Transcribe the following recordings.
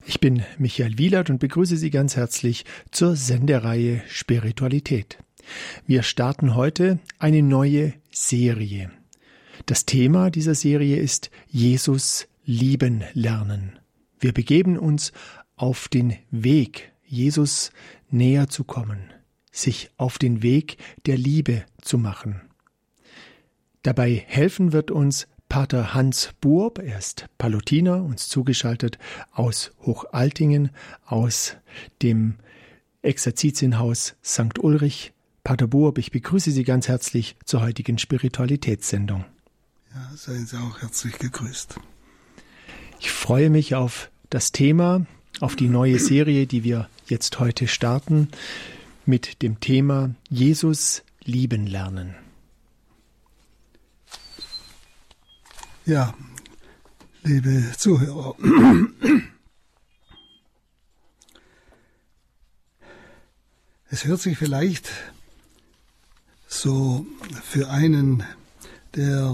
Ich bin Michael Wielert und begrüße Sie ganz herzlich zur Sendereihe Spiritualität. Wir starten heute eine neue Serie. Das Thema dieser Serie ist Jesus lieben lernen. Wir begeben uns auf den Weg, Jesus näher zu kommen, sich auf den Weg der Liebe zu machen. Dabei helfen wird uns Pater Hans Buob, er ist Pallottiner, uns zugeschaltet aus Hochaltingen, aus dem Exerzitienhaus St. Ulrich. Pater Buob, ich begrüße Sie ganz herzlich zur heutigen Spiritualitätssendung. Ja, seien Sie auch herzlich gegrüßt. Ich freue mich auf das Thema, auf die neue Serie, die wir jetzt heute starten, mit dem Thema Jesus lieben lernen. Ja, liebe Zuhörer, es hört sich vielleicht so für einen, der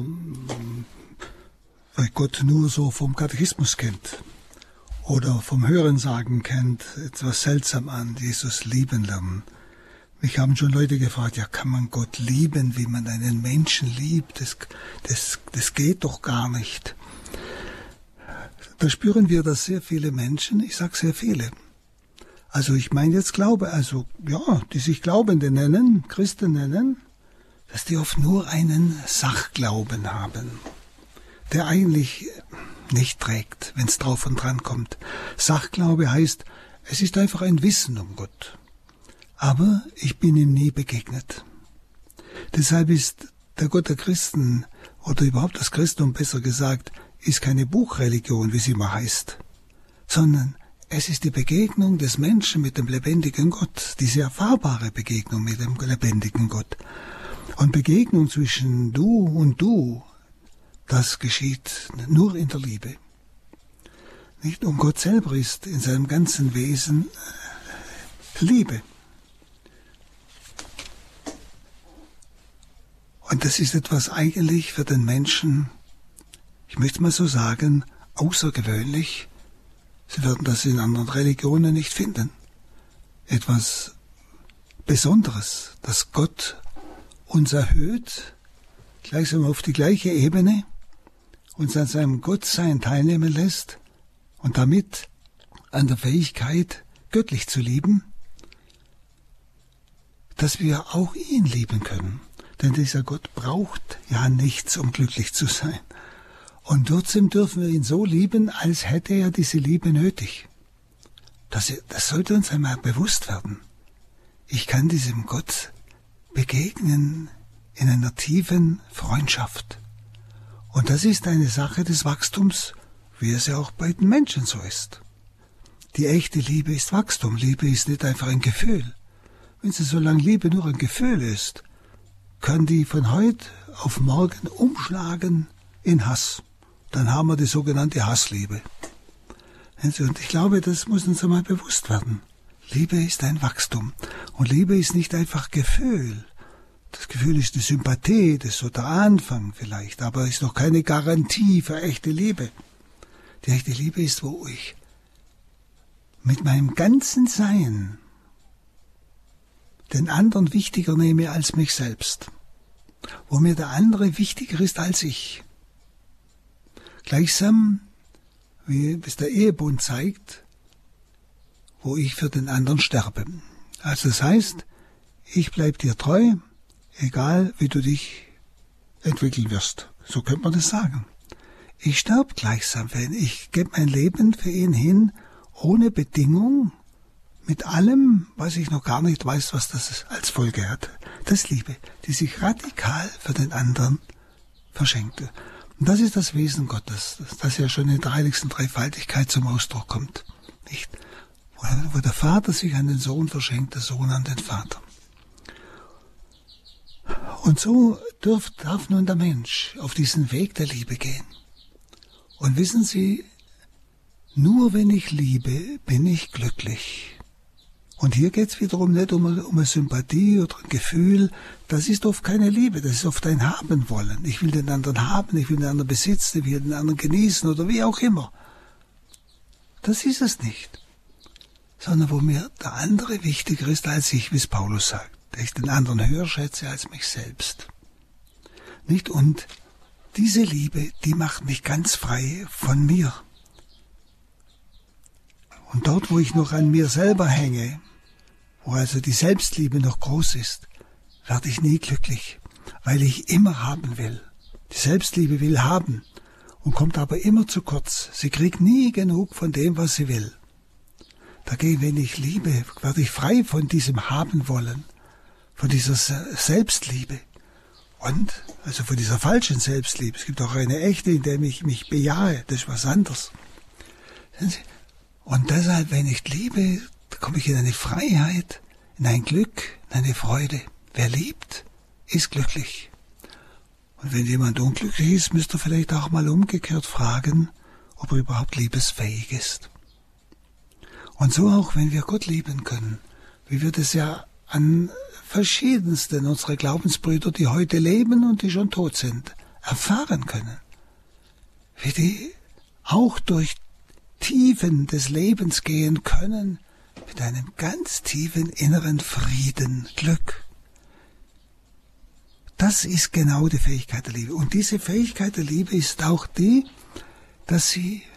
Gott nur so vom Katechismus kennt oder vom Hörensagen kennt, etwas seltsam an, Jesus lieben lernen. Mich haben schon Leute gefragt, ja, kann man Gott lieben, wie man einen Menschen liebt? Das geht doch gar nicht. Da spüren wir, dass sehr viele Menschen, ich sage sehr viele, also ich meine jetzt Glaube, also ja, die sich Glaubende nennen, Christen nennen, dass die oft nur einen Sachglauben haben, der eigentlich nicht trägt, wenn es drauf und dran kommt. Sachglaube heißt, es ist einfach ein Wissen um Gott. Aber ich bin ihm nie begegnet. Deshalb ist der Gott der Christen, oder überhaupt das Christentum besser gesagt, ist keine Buchreligion, wie sie immer heißt, sondern es ist die Begegnung des Menschen mit dem lebendigen Gott, diese erfahrbare Begegnung mit dem lebendigen Gott. Und Begegnung zwischen du und du, das geschieht nur in der Liebe. Nicht? Und Gott selber ist in seinem ganzen Wesen Liebe. Und das ist etwas eigentlich für den Menschen, ich möchte mal so sagen, außergewöhnlich. Sie werden das in anderen Religionen nicht finden. Etwas Besonderes, dass Gott uns erhöht, gleichsam auf die gleiche Ebene, uns an seinem Gottsein teilnehmen lässt und damit an der Fähigkeit, göttlich zu lieben, dass wir auch ihn lieben können. Denn dieser Gott braucht ja nichts, um glücklich zu sein. Und trotzdem dürfen wir ihn so lieben, als hätte er diese Liebe nötig. Das sollte uns einmal bewusst werden. Ich kann diesem Gott begegnen in einer tiefen Freundschaft. Und das ist eine Sache des Wachstums, wie es ja auch bei den Menschen so ist. Die echte Liebe ist Wachstum. Liebe ist nicht einfach ein Gefühl. Wenn sie solange Liebe nur ein Gefühl ist, kann die von heute auf morgen umschlagen in Hass. Dann haben wir die sogenannte Hassliebe. Und ich glaube, das muss uns einmal bewusst werden. Liebe ist ein Wachstum. Und Liebe ist nicht einfach Gefühl. Das Gefühl ist die Sympathie, das ist so der Anfang vielleicht, aber ist noch keine Garantie für echte Liebe. Die echte Liebe ist, wo ich mit meinem ganzen Sein den anderen wichtiger nehme als mich selbst, wo mir der andere wichtiger ist als ich. Gleichsam, wie es der Ehebund zeigt, wo ich für den anderen sterbe. Also das heißt, ich bleib dir treu, egal wie du dich entwickeln wirst. So könnte man das sagen. Ich sterbe gleichsam, wenn ich gebe mein Leben für ihn hin, ohne Bedingung, mit allem, was ich noch gar nicht weiß, was das als Folge hat. Das ist Liebe, die sich radikal für den anderen verschenkte. Und das ist das Wesen Gottes, das ja schon in der heiligsten Dreifaltigkeit zum Ausdruck kommt. Nicht? Wo der Vater sich an den Sohn verschenkt, der Sohn an den Vater. Und so darf nun der Mensch auf diesen Weg der Liebe gehen. Und wissen Sie, nur wenn ich liebe, bin ich glücklich. Und hier geht es wiederum nicht um eine Sympathie oder ein Gefühl. Das ist oft keine Liebe, das ist oft ein Haben wollen. Ich will den anderen haben, ich will den anderen besitzen, ich will den anderen genießen oder wie auch immer. Das ist es nicht. Sondern wo mir der andere wichtiger ist als ich, wie es Paulus sagt. Der ich den anderen höher schätze als mich selbst. Nicht? Und diese Liebe, die macht mich ganz frei von mir. Und dort, wo ich noch an mir selber hänge, wo also die Selbstliebe noch groß ist, werde ich nie glücklich, weil ich immer haben will. Die Selbstliebe will haben und kommt aber immer zu kurz. Sie kriegt nie genug von dem, was sie will. Dagegen, wenn ich liebe, werde ich frei von diesem Haben wollen, von dieser Selbstliebe und also von dieser falschen Selbstliebe. Es gibt auch eine echte, in der ich mich bejahe, das ist was anderes. Und deshalb, wenn ich liebe, komme ich in eine Freiheit, in ein Glück, in eine Freude. Wer liebt, ist glücklich. Und wenn jemand unglücklich ist, müsste er vielleicht auch mal umgekehrt fragen, ob er überhaupt liebesfähig ist. Und so auch, wenn wir Gott lieben können, wie wir das ja an verschiedensten unserer Glaubensbrüder, die heute leben und die schon tot sind, erfahren können. Wie die auch durch Tiefen des Lebens gehen können, mit einem ganz tiefen inneren Frieden, Glück. Das ist genau die Fähigkeit der Liebe. Und diese Fähigkeit der Liebe ist auch die, dass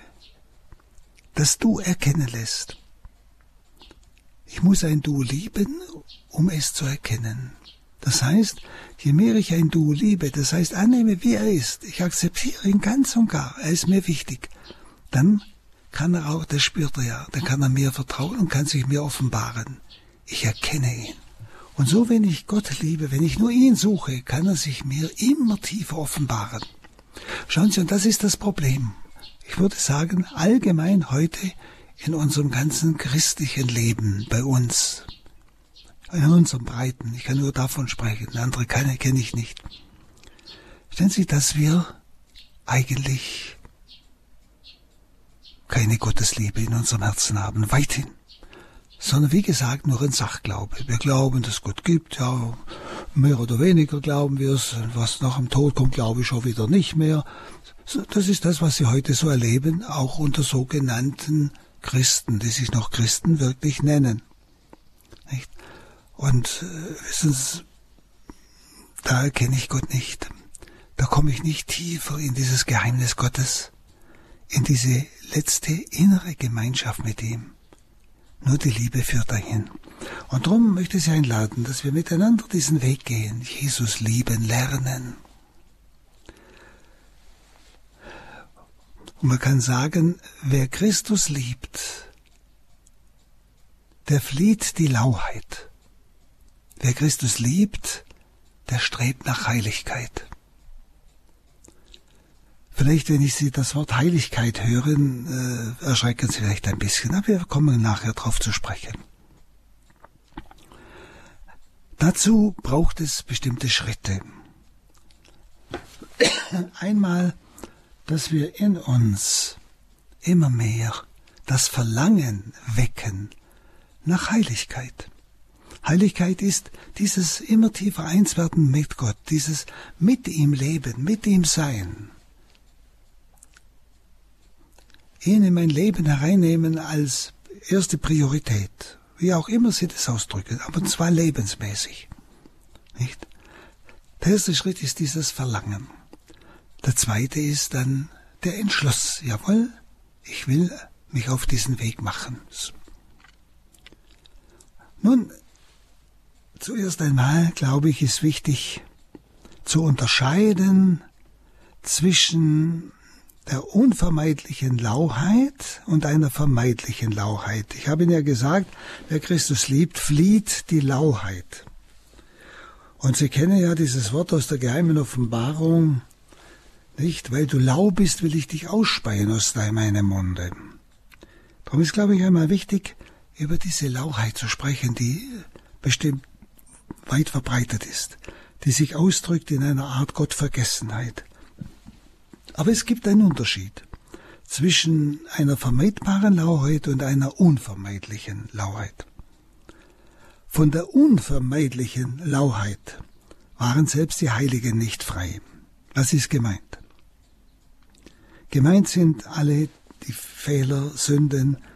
du erkennen lässt. Ich muss ein Du lieben, um es zu erkennen. Das heißt, je mehr ich ein Du liebe, das heißt annehme, wie er ist, ich akzeptiere ihn ganz und gar, er ist mir wichtig, dann kann er auch, das spürt er ja, dann kann er mir vertrauen und kann sich mir offenbaren. Ich erkenne ihn. Und so, wenn ich Gott liebe, wenn ich nur ihn suche, kann er sich mir immer tiefer offenbaren. Schauen Sie, und das ist das Problem. Ich würde sagen, allgemein heute in unserem ganzen christlichen Leben bei uns, in unserem Breiten, ich kann nur davon sprechen, andere kenne ich nicht. Stellen Sie, dass wir eigentlich keine Gottesliebe in unserem Herzen haben, weithin. Sondern wie gesagt, nur ein Sachglaube. Wir glauben, dass es Gott gibt, ja, mehr oder weniger glauben wir es. Was nach dem Tod kommt, glaube ich schon wieder nicht mehr. Das ist das, was Sie heute so erleben, auch unter sogenannten Christen, die sich noch Christen wirklich nennen. Nicht? Und wissen Sie, da erkenne ich Gott nicht. Da komme ich nicht tiefer in dieses Geheimnis Gottes, in diese letzte innere Gemeinschaft mit ihm. Nur die Liebe führt dahin. Und darum möchte ich Sie einladen, dass wir miteinander diesen Weg gehen, Jesus lieben lernen. Und man kann sagen, wer Christus liebt, der flieht die Lauheit. Wer Christus liebt, der strebt nach Heiligkeit. Vielleicht, wenn Sie das Wort Heiligkeit hören, erschrecken Sie vielleicht ein bisschen, aber wir kommen nachher darauf zu sprechen. Dazu braucht es bestimmte Schritte. Einmal, dass wir in uns immer mehr das Verlangen wecken nach Heiligkeit. Heiligkeit ist dieses immer tiefer Einswerden mit Gott, dieses mit ihm leben, mit ihm sein. Ihn in mein Leben hereinnehmen als erste Priorität, wie auch immer Sie das ausdrücken, aber zwar lebensmäßig. Nicht? Der erste Schritt ist dieses Verlangen. Der zweite ist dann der Entschluss. Jawohl, ich will mich auf diesen Weg machen. Nun, zuerst einmal, glaube ich, ist wichtig zu unterscheiden zwischen der unvermeidlichen Lauheit und einer vermeidlichen Lauheit. Ich habe Ihnen ja gesagt, wer Christus liebt, flieht die Lauheit. Und Sie kennen ja dieses Wort aus der geheimen Offenbarung, nicht? Weil du lau bist, will ich dich ausspeien aus meinem Munde. Darum ist, glaube ich, einmal wichtig, über diese Lauheit zu sprechen, die bestimmt weit verbreitet ist, die sich ausdrückt in einer Art Gottvergessenheit. Aber es gibt einen Unterschied zwischen einer vermeidbaren Lauheit und einer unvermeidlichen Lauheit. Von der unvermeidlichen Lauheit waren selbst die Heiligen nicht frei. Was ist gemeint? Gemeint sind alle die Fehler, Sünden,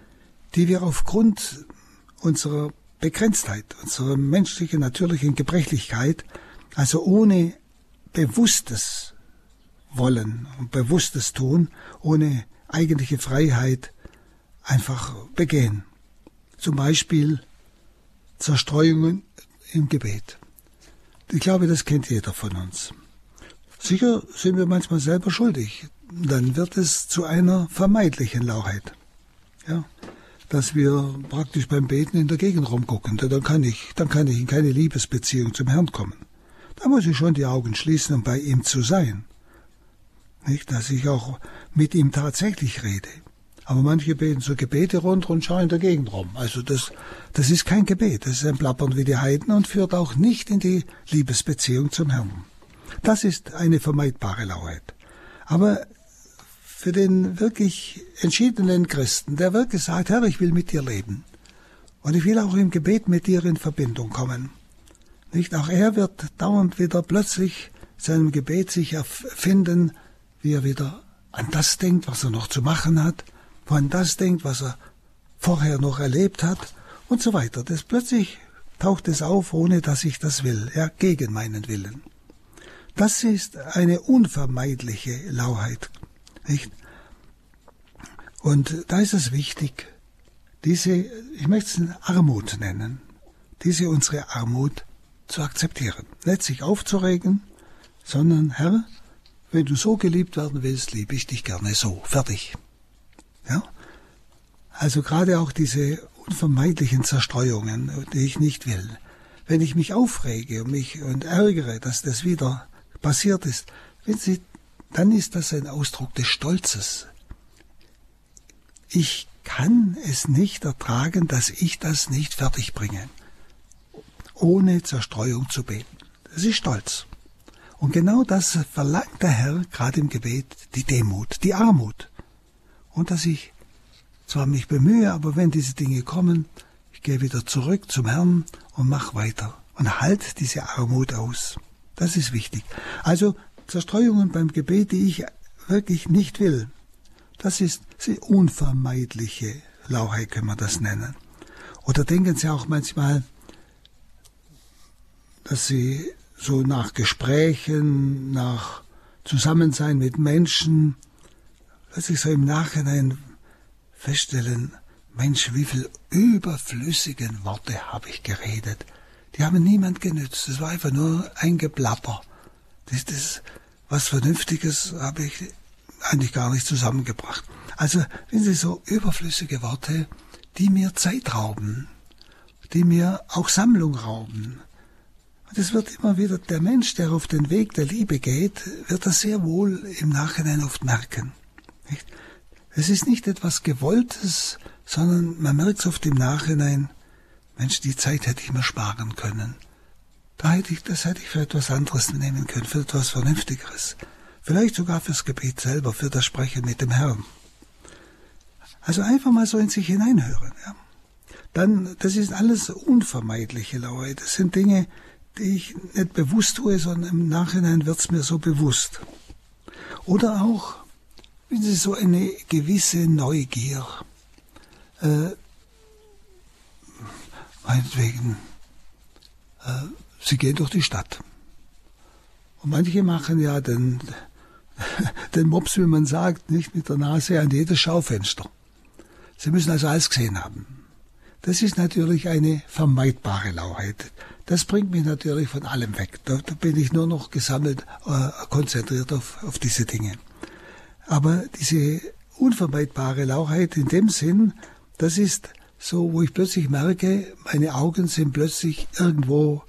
die wir aufgrund unserer Begrenztheit, unserer menschlichen, natürlichen Gebrechlichkeit, also ohne bewusstes Wollen und bewusstes Tun, ohne eigentliche Freiheit einfach begehen. Zum Beispiel Zerstreuungen im Gebet. Ich glaube, das kennt jeder von uns. Sicher sind wir manchmal selber schuldig. Dann wird es zu einer vermeidlichen Lauheit. Ja, dass wir praktisch beim Beten in der Gegend rumgucken. Dann kann ich in keine Liebesbeziehung zum Herrn kommen. Da muss ich schon die Augen schließen, um bei ihm zu sein. Nicht, dass ich auch mit ihm tatsächlich rede. Aber manche beten so Gebete runter und schauen in der Gegend rum. Also das ist kein Gebet, das ist ein Plappern wie die Heiden und führt auch nicht in die Liebesbeziehung zum Herrn. Das ist eine vermeidbare Lauheit. Aber für den wirklich entschiedenen Christen, der wirklich sagt, Herr, ich will mit dir leben. Und ich will auch im Gebet mit dir in Verbindung kommen. Nicht? Auch er wird dauernd wieder plötzlich seinem Gebet sich erfinden, wie er wieder an das denkt, was er noch zu machen hat, an das denkt, was er vorher noch erlebt hat und so weiter. Das plötzlich taucht es auf, ohne dass ich das will, ja, gegen meinen Willen. Das ist eine unvermeidliche Lauheit, nicht? Und da ist es wichtig, ich möchte es Armut nennen, unsere Armut zu akzeptieren. Nicht sich aufzuregen, sondern, Herr, wenn du so geliebt werden willst, liebe ich dich gerne so. Fertig. Ja? Also gerade auch diese unvermeidlichen Zerstreuungen, die ich nicht will. Wenn ich mich aufrege und ärgere, dass das wieder passiert ist, dann ist das ein Ausdruck des Stolzes. Ich kann es nicht ertragen, dass ich das nicht fertig bringe, ohne Zerstreuung zu beten. Das ist Stolz. Und genau das verlangt der Herr gerade im Gebet, die Demut, die Armut. Und dass ich zwar mich bemühe, aber wenn diese Dinge kommen, ich gehe wieder zurück zum Herrn und mache weiter und halte diese Armut aus. Das ist wichtig. Also Zerstreuungen beim Gebet, die ich wirklich nicht will, das ist die unvermeidliche Lauheit, können wir das nennen. Oder denken Sie auch manchmal, dass Sie so nach Gesprächen, nach Zusammensein mit Menschen, dass ich so im Nachhinein feststellen, Mensch, wie viel überflüssigen Worte habe ich geredet. Die haben niemand genützt. Das war einfach nur ein Geplapper. Was Vernünftiges habe ich eigentlich gar nicht zusammengebracht. Also, wenn Sie so überflüssige Worte, die mir Zeit rauben, die mir auch Sammlung rauben. Und es wird immer wieder, der Mensch, der auf den Weg der Liebe geht, wird das sehr wohl im Nachhinein oft merken. Nicht? Es ist nicht etwas Gewolltes, sondern man merkt es oft im Nachhinein, Mensch, die Zeit hätte ich mir sparen können. Das hätte ich für etwas anderes nehmen können, für etwas Vernünftigeres. Vielleicht sogar fürs Gebet selber, für das Sprechen mit dem Herrn. Also einfach mal so in sich hineinhören. Ja. Dann, das ist alles unvermeidliche Lauheit. Das sind Dinge, die ich nicht bewusst tue, sondern im Nachhinein wird es mir so bewusst. Oder auch, wenn Sie so eine gewisse Neugier, meinetwegen, Sie gehen durch die Stadt. Und manche machen ja den Mops, wie man sagt, nicht mit der Nase an jedes Schaufenster. Sie müssen also alles gesehen haben. Das ist natürlich eine vermeidbare Lauheit. Das bringt mich natürlich von allem weg. Da bin ich nur noch gesammelt, konzentriert auf diese Dinge. Aber diese unvermeidbare Lauheit in dem Sinn, das ist so, wo ich plötzlich merke, meine Augen sind plötzlich irgendwo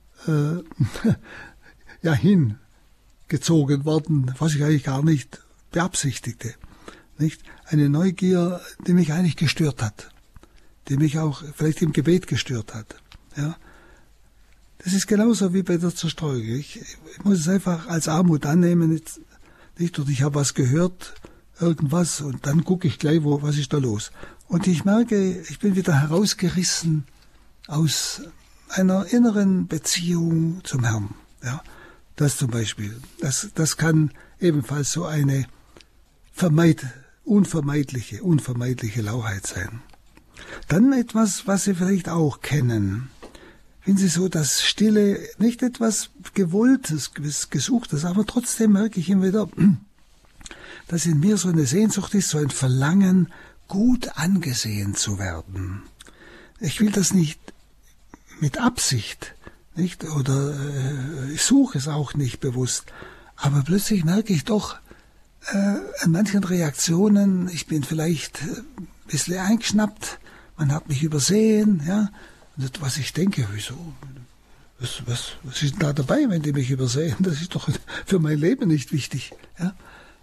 hingezogen worden, was ich eigentlich gar nicht beabsichtigte. Nicht? Eine Neugier, die mich eigentlich gestört hat, die mich auch vielleicht im Gebet gestört hat. Ja? Das ist genauso wie bei der Zerstreuung. Ich muss es einfach als Armut annehmen, nicht, und ich habe was gehört, irgendwas, und dann gucke ich gleich, was ist da los. Und ich merke, ich bin wieder herausgerissen aus einer inneren Beziehung zum Herrn. Ja? Das zum Beispiel, das kann ebenfalls so eine unvermeidliche Lauheit sein. Dann etwas, was Sie vielleicht auch kennen. Wenn Sie so das Stille, nicht etwas Gewolltes, Gesuchtes, aber trotzdem merke ich immer wieder, dass in mir so eine Sehnsucht ist, so ein Verlangen, gut angesehen zu werden. Ich will das nicht mit Absicht, nicht? Oder ich suche es auch nicht bewusst. Aber plötzlich merke ich doch an manchen Reaktionen, ich bin vielleicht ein bisschen eingeschnappt, man hat mich übersehen, ja. Und was ich denke, wieso? Was ist denn da dabei, wenn die mich übersehen? Das ist doch für mein Leben nicht wichtig. Ja?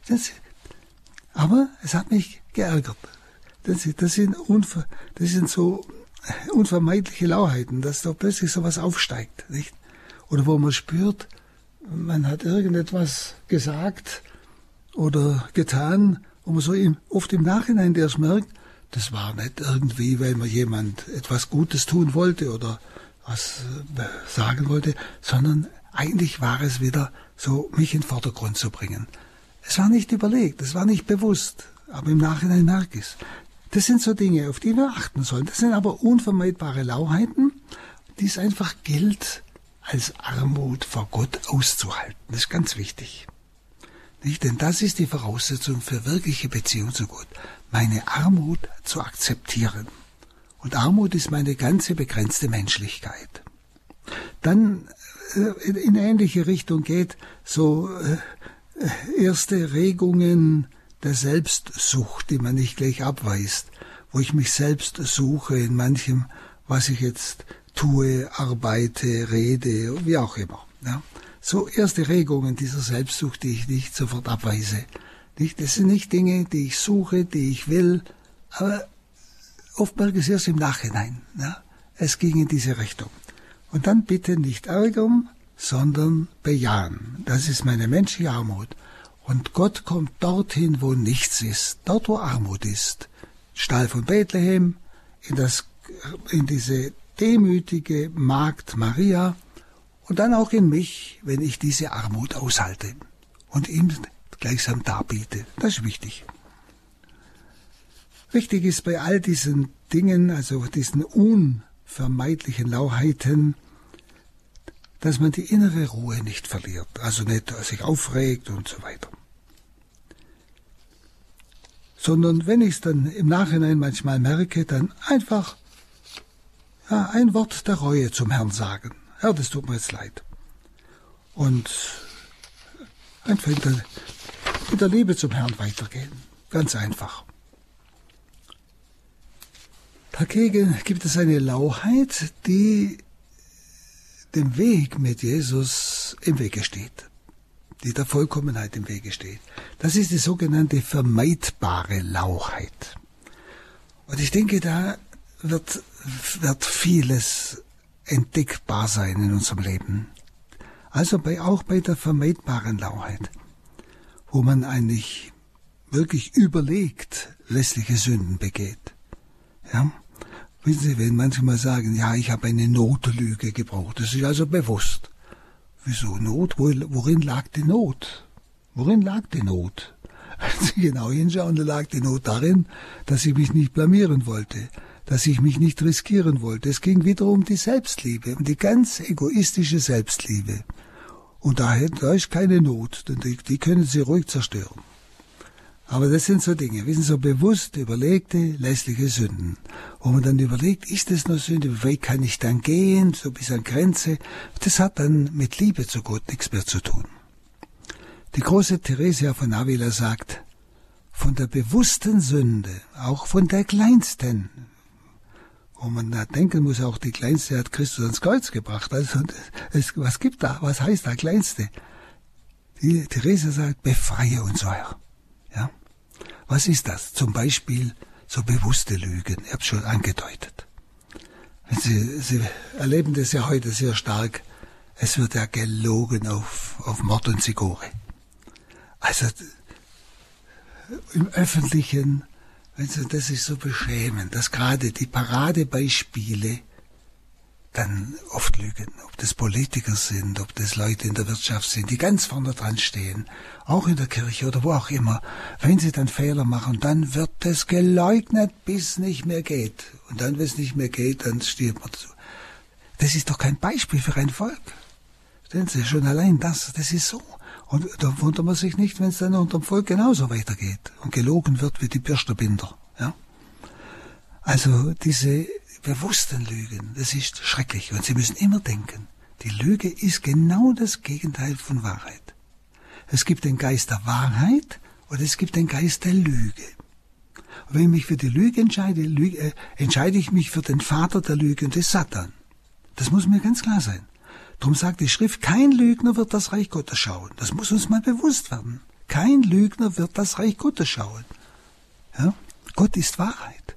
Aber es hat mich geärgert. Das sind so unvermeidliche Lauheiten, dass da plötzlich sowas aufsteigt, nicht? Oder wo man spürt, man hat irgendetwas gesagt oder getan, wo man so oft im Nachhinein erst merkt, das war nicht irgendwie, weil man jemand etwas Gutes tun wollte oder was sagen wollte, sondern eigentlich war es wieder so, mich in den Vordergrund zu bringen. Es war nicht überlegt, es war nicht bewusst, aber im Nachhinein merke ich es. Das sind so Dinge, auf die wir achten sollen. Das sind aber unvermeidbare Lauheiten, die es einfach gilt, als Armut vor Gott auszuhalten. Das ist ganz wichtig. Nicht? Denn das ist die Voraussetzung für wirkliche Beziehung zu Gott. Meine Armut zu akzeptieren. Und Armut ist meine ganze begrenzte Menschlichkeit. Dann in ähnliche Richtung geht so erste Regungen der Selbstsucht, die man nicht gleich abweist, wo ich mich selbst suche in manchem, was ich jetzt tue, arbeite, rede, wie auch immer. Ja. So erste Regungen dieser Selbstsucht, die ich nicht sofort abweise. Das sind nicht Dinge, die ich suche, die ich will, aber oft merke ich es erst im Nachhinein. Ja. Es ging in diese Richtung. Und dann bitte nicht ärgern, sondern bejahen. Das ist meine menschliche Armut. Und Gott kommt dorthin, wo nichts ist, dort, wo Armut ist. Stall von Bethlehem, in diese demütige Magd Maria und dann auch in mich, wenn ich diese Armut aushalte und ihm gleichsam darbiete. Das ist wichtig. Wichtig ist bei all diesen Dingen, also diesen unvermeidlichen Lauheiten, dass man die innere Ruhe nicht verliert, also nicht sich aufregt und so weiter. Sondern wenn ich es dann im Nachhinein manchmal merke, dann einfach ein Wort der Reue zum Herrn sagen. Herr, das tut mir jetzt leid. Und einfach mit der Liebe zum Herrn weitergehen. Ganz einfach. Dagegen gibt es eine Lauheit, die dem Weg mit Jesus im Wege steht, die der Vollkommenheit im Wege steht. Das ist die sogenannte vermeidbare Lauheit. Und ich denke, da wird vieles entdeckbar sein in unserem Leben. Also auch bei der vermeidbaren Lauheit, wo man eigentlich wirklich überlegt lässliche Sünden begeht. Ja? Wissen Sie, wenn manchmal sagen, ja, ich habe eine Notlüge gebraucht, das ist also bewusst. Wieso Not? Worin lag die Not? Worin lag die Not? Wenn Sie genau hinschauen, da lag die Not darin, dass ich mich nicht blamieren wollte, dass ich mich nicht riskieren wollte. Es ging wieder um die Selbstliebe, um die ganz egoistische Selbstliebe. Und da ist keine Not, denn die können Sie ruhig zerstören. Aber das sind so Dinge, wir sind so bewusst überlegte, lässliche Sünden, wo man dann überlegt, ist das noch Sünde, wie weit kann ich dann gehen, so bis an Grenze. Das hat dann mit Liebe zu Gott nichts mehr zu tun. Die große Theresia von Avila sagt, von der bewussten Sünde, auch von der kleinsten, wo man da denken muss, auch die kleinste hat Christus ans Kreuz gebracht. Also was heißt da kleinste? Die Theresia sagt, befreie uns, Herr. Ja? Was ist das? Zum Beispiel so bewusste Lügen. Ich habe es schon angedeutet. Sie erleben das ja heute sehr stark. Es wird ja gelogen auf Mord und Sigore. Also im Öffentlichen, das ist so beschämend, dass gerade die Paradebeispiele dann oft lügen. Ob das Politiker sind, ob das Leute in der Wirtschaft sind, die ganz vorne dran stehen, auch in der Kirche oder wo auch immer. Wenn sie dann Fehler machen, dann wird es geleugnet, bis es nicht mehr geht. Und dann, wenn es nicht mehr geht, dann stirbt man dazu. Das ist doch kein Beispiel für ein Volk. Sehen Sie, schon allein das ist so. Und da wundert man sich nicht, wenn es dann unter dem Volk genauso weitergeht und gelogen wird wie die Bürsterbinder. Ja? Also diese bewussten Lügen, das ist schrecklich. Und Sie müssen immer denken, die Lüge ist genau das Gegenteil von Wahrheit. Es gibt den Geist der Wahrheit und es gibt den Geist der Lüge. Und wenn ich mich für die Lüge entscheide, entscheide ich mich für den Vater der Lüge und des Satan. Das muss mir ganz klar sein. Darum sagt die Schrift, kein Lügner wird das Reich Gottes schauen. Das muss uns mal bewusst werden. Kein Lügner wird das Reich Gottes schauen. Ja? Gott ist Wahrheit.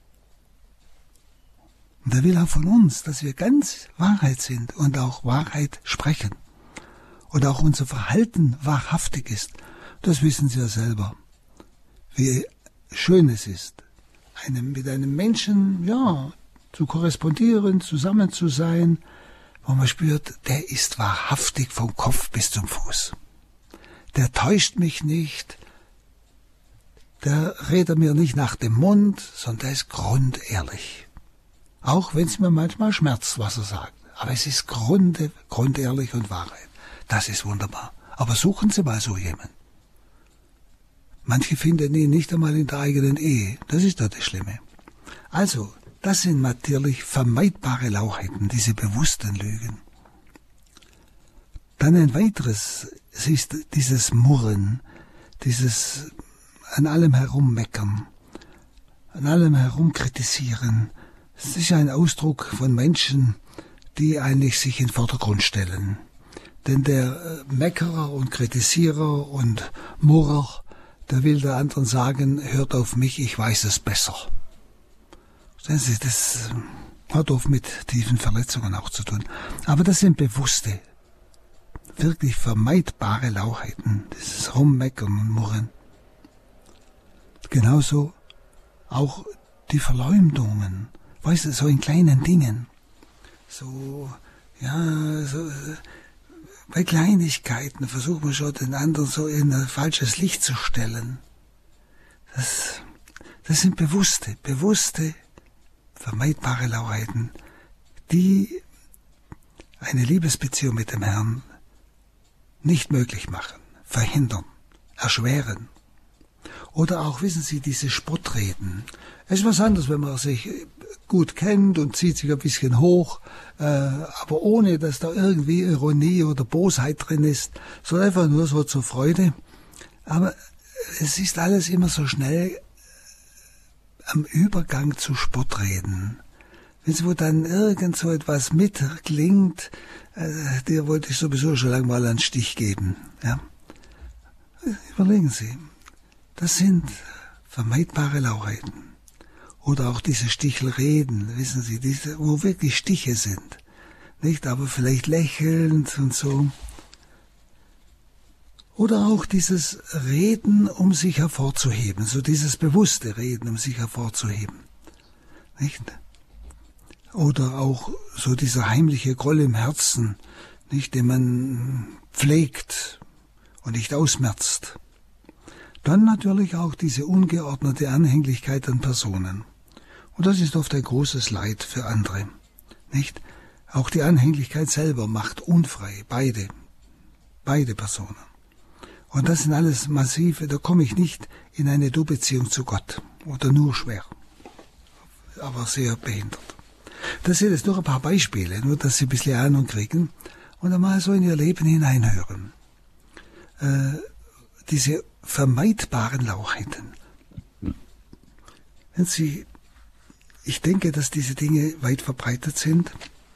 Und er will auch von uns, dass wir ganz Wahrheit sind und auch Wahrheit sprechen. Und auch unser Verhalten wahrhaftig ist. Das wissen Sie ja selber. Wie schön es ist, mit einem Menschen, zu korrespondieren, zusammen zu sein, wo man spürt, der ist wahrhaftig vom Kopf bis zum Fuß. Der täuscht mich nicht, der redet mir nicht nach dem Mund, sondern der ist grundehrlich. Auch wenn es mir manchmal schmerzt, was er sagt. Aber es ist grundehrlich und Wahrheit. Das ist wunderbar. Aber suchen Sie mal so jemanden. Manche finden ihn nicht einmal in der eigenen Ehe. Das ist doch das Schlimme. Also, das sind natürlich vermeidbare Lauheiten, diese bewussten Lügen. Dann ein weiteres ist dieses Murren, dieses an allem herummeckern, an allem herumkritisieren. Es ist ein Ausdruck von Menschen, die eigentlich sich in den Vordergrund stellen. Denn der Meckerer und Kritisierer und Murrer, der will der anderen sagen, hört auf mich, ich weiß es besser. Sehen Sie, das hat oft mit tiefen Verletzungen auch zu tun. Aber das sind bewusste, wirklich vermeidbare Lauheiten, dieses Rummeckern und Murren. Genauso auch die Verleumdungen, weißt du, so in kleinen Dingen. So bei Kleinigkeiten versucht man schon den anderen so in ein falsches Licht zu stellen. Das sind bewusste, vermeidbare Lauheiten, die eine Liebesbeziehung mit dem Herrn nicht möglich machen, verhindern, erschweren. Oder auch, wissen Sie, diese Spottreden. Es ist was anderes, wenn man sich gut kennt und zieht sich ein bisschen hoch, aber ohne, dass da irgendwie Ironie oder Bosheit drin ist, sondern einfach nur so zur Freude. Aber es ist alles immer so schnell am Übergang zu Spottreden. Wenn es wo dann irgend so etwas mitklingt, dir wollte ich sowieso schon lange mal einen Stich geben. Ja? Überlegen Sie, das sind vermeidbare Lauheiten. Oder auch diese Stichelreden, wissen Sie, wo wirklich Stiche sind. Nicht, aber vielleicht lächelnd und so. Oder auch dieses Reden, um sich hervorzuheben, so dieses bewusste Reden, um sich hervorzuheben. Nicht? Oder auch so dieser heimliche Groll im Herzen, nicht, den man pflegt und nicht ausmerzt. Dann natürlich auch diese ungeordnete Anhänglichkeit an Personen. Und das ist oft ein großes Leid für andere. Nicht? Auch die Anhänglichkeit selber macht unfrei, beide Personen. Und das sind alles massive, da komme ich nicht in eine Du-Beziehung zu Gott. Oder nur schwer. Aber sehr behindert. Das sind jetzt nur ein paar Beispiele, nur dass Sie ein bisschen Ahnung kriegen und einmal so in Ihr Leben hineinhören. Diese vermeidbaren Lauheiten. Ich denke, dass diese Dinge weit verbreitet sind,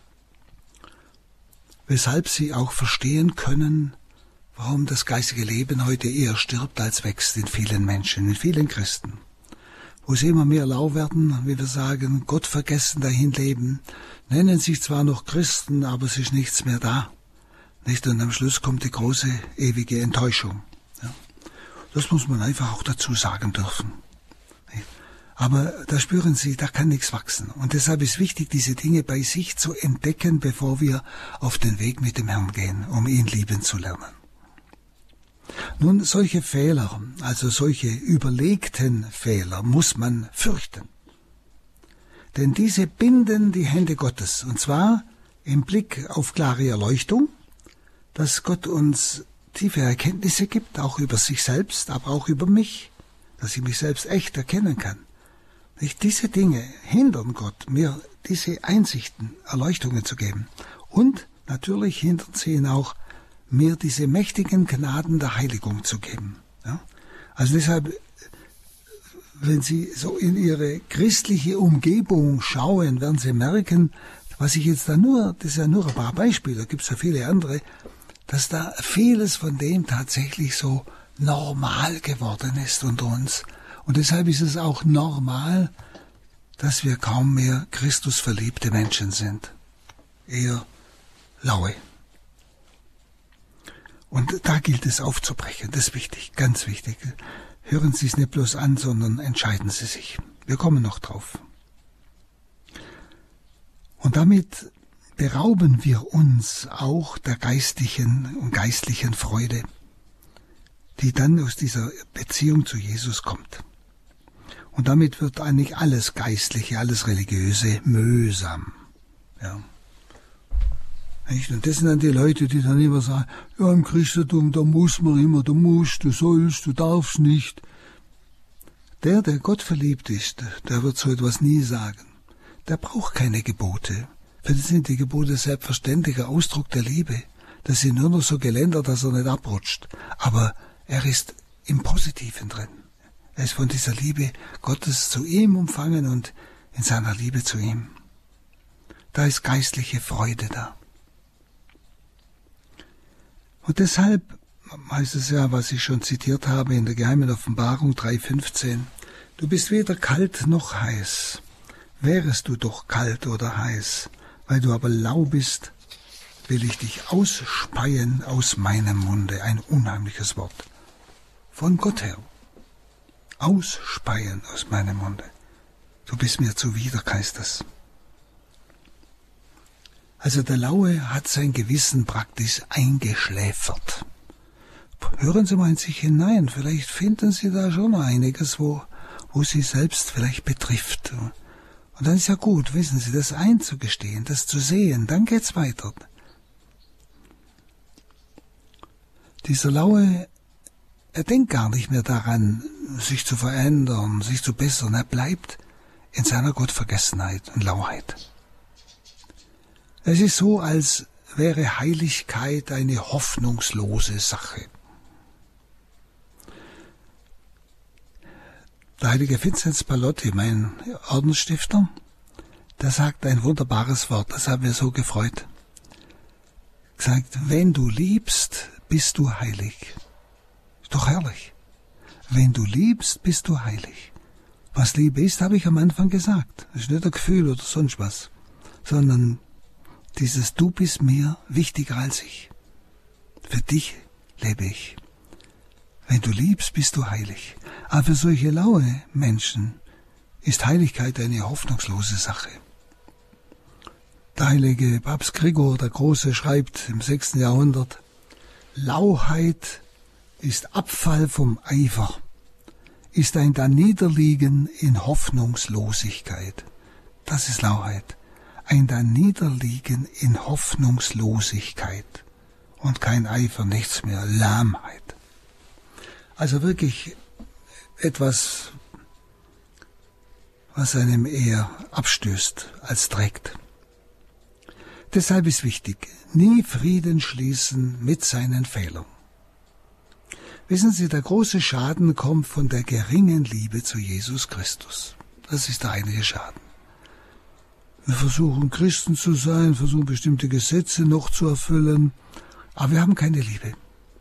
weshalb Sie auch verstehen können, warum das geistige Leben heute eher stirbt als wächst in vielen Menschen, in vielen Christen. Wo sie immer mehr lau werden, wie wir sagen, Gott vergessen dahin leben, nennen sich zwar noch Christen, aber es ist nichts mehr da. Nicht? Und am Schluss kommt die große, ewige Enttäuschung. Ja? Das muss man einfach auch dazu sagen dürfen. Nicht? Aber da spüren Sie, da kann nichts wachsen. Und deshalb ist wichtig, diese Dinge bei sich zu entdecken, bevor wir auf den Weg mit dem Herrn gehen, um ihn lieben zu lernen. Nun, solche Fehler, also solche überlegten Fehler, muss man fürchten. Denn diese binden die Hände Gottes, und zwar im Blick auf klare Erleuchtung, dass Gott uns tiefe Erkenntnisse gibt, auch über sich selbst, aber auch über mich, dass ich mich selbst echt erkennen kann. Diese Dinge hindern Gott, mir diese Einsichten, Erleuchtungen zu geben. Und natürlich hindern sie ihn auch, mir diese mächtigen Gnaden der Heiligung zu geben. Ja? Also deshalb, wenn Sie so in Ihre christliche Umgebung schauen, werden Sie merken, was ich jetzt das ist ja nur ein paar Beispiele, da gibt es ja viele andere, dass da vieles von dem tatsächlich so normal geworden ist unter uns. Und deshalb ist es auch normal, dass wir kaum mehr Christusverliebte Menschen sind. Eher laue. Und da gilt es aufzubrechen. Das ist wichtig, ganz wichtig. Hören Sie es nicht bloß an, sondern entscheiden Sie sich. Wir kommen noch drauf. Und damit berauben wir uns auch der geistlichen und geistlichen Freude, die dann aus dieser Beziehung zu Jesus kommt. Und damit wird eigentlich alles Geistliche, alles Religiöse mühsam. Ja. Und das sind dann die Leute, die dann immer sagen, ja, im Christentum, da muss man immer, du musst, du sollst, du darfst nicht. Der Gott verliebt ist, der wird so etwas nie sagen. Der braucht keine Gebote. Für den sind die Gebote selbstverständlicher Ausdruck der Liebe. Das sind nur noch so Geländer, dass er nicht abrutscht. Aber er ist im Positiven drin. Er ist von dieser Liebe Gottes zu ihm umfangen und in seiner Liebe zu ihm. Da ist geistliche Freude da. Und deshalb heißt es ja, was ich schon zitiert habe in der geheimen Offenbarung 3,15, du bist weder kalt noch heiß. Wärest du doch kalt oder heiß, weil du aber lau bist, will ich dich ausspeien aus meinem Munde. Ein unheimliches Wort. Von Gott her. Ausspeien aus meinem Munde. Du bist mir zuwider, heißt es. Also der Laue hat sein Gewissen praktisch eingeschläfert. Hören Sie mal in sich hinein, vielleicht finden Sie da schon einiges, wo Sie selbst vielleicht betrifft. Und dann ist ja gut, wissen Sie, das einzugestehen, das zu sehen, dann geht's weiter. Dieser Laue, er denkt gar nicht mehr daran, sich zu verändern, sich zu bessern. Er bleibt in seiner Gottvergessenheit und Lauheit. Es ist so, als wäre Heiligkeit eine hoffnungslose Sache. Der heilige Vinzenz Pallotti, mein Ordensstifter, der sagt ein wunderbares Wort, das hat mir so gefreut. Er sagt, wenn du liebst, bist du heilig. Ist doch herrlich. Wenn du liebst, bist du heilig. Was Liebe ist, habe ich am Anfang gesagt. Das ist nicht ein Gefühl oder sonst was, sondern dieses Du bist mir wichtiger als ich. Für dich lebe ich. Wenn du liebst, bist du heilig. Aber für solche laue Menschen ist Heiligkeit eine hoffnungslose Sache. Der heilige Papst Gregor der Große schreibt im 6. Jahrhundert, Lauheit ist Abfall vom Eifer, ist ein Daniederliegen in Hoffnungslosigkeit. Das ist Lauheit. Ein Daniederliegen in Hoffnungslosigkeit und kein Eifer, nichts mehr, Lahmheit. Also wirklich etwas, was einem eher abstößt als trägt. Deshalb ist wichtig, nie Frieden schließen mit seinen Fehlern. Wissen Sie, der große Schaden kommt von der geringen Liebe zu Jesus Christus. Das ist der eigentliche Schaden. Wir versuchen Christen zu sein, versuchen bestimmte Gesetze noch zu erfüllen, aber wir haben keine Liebe.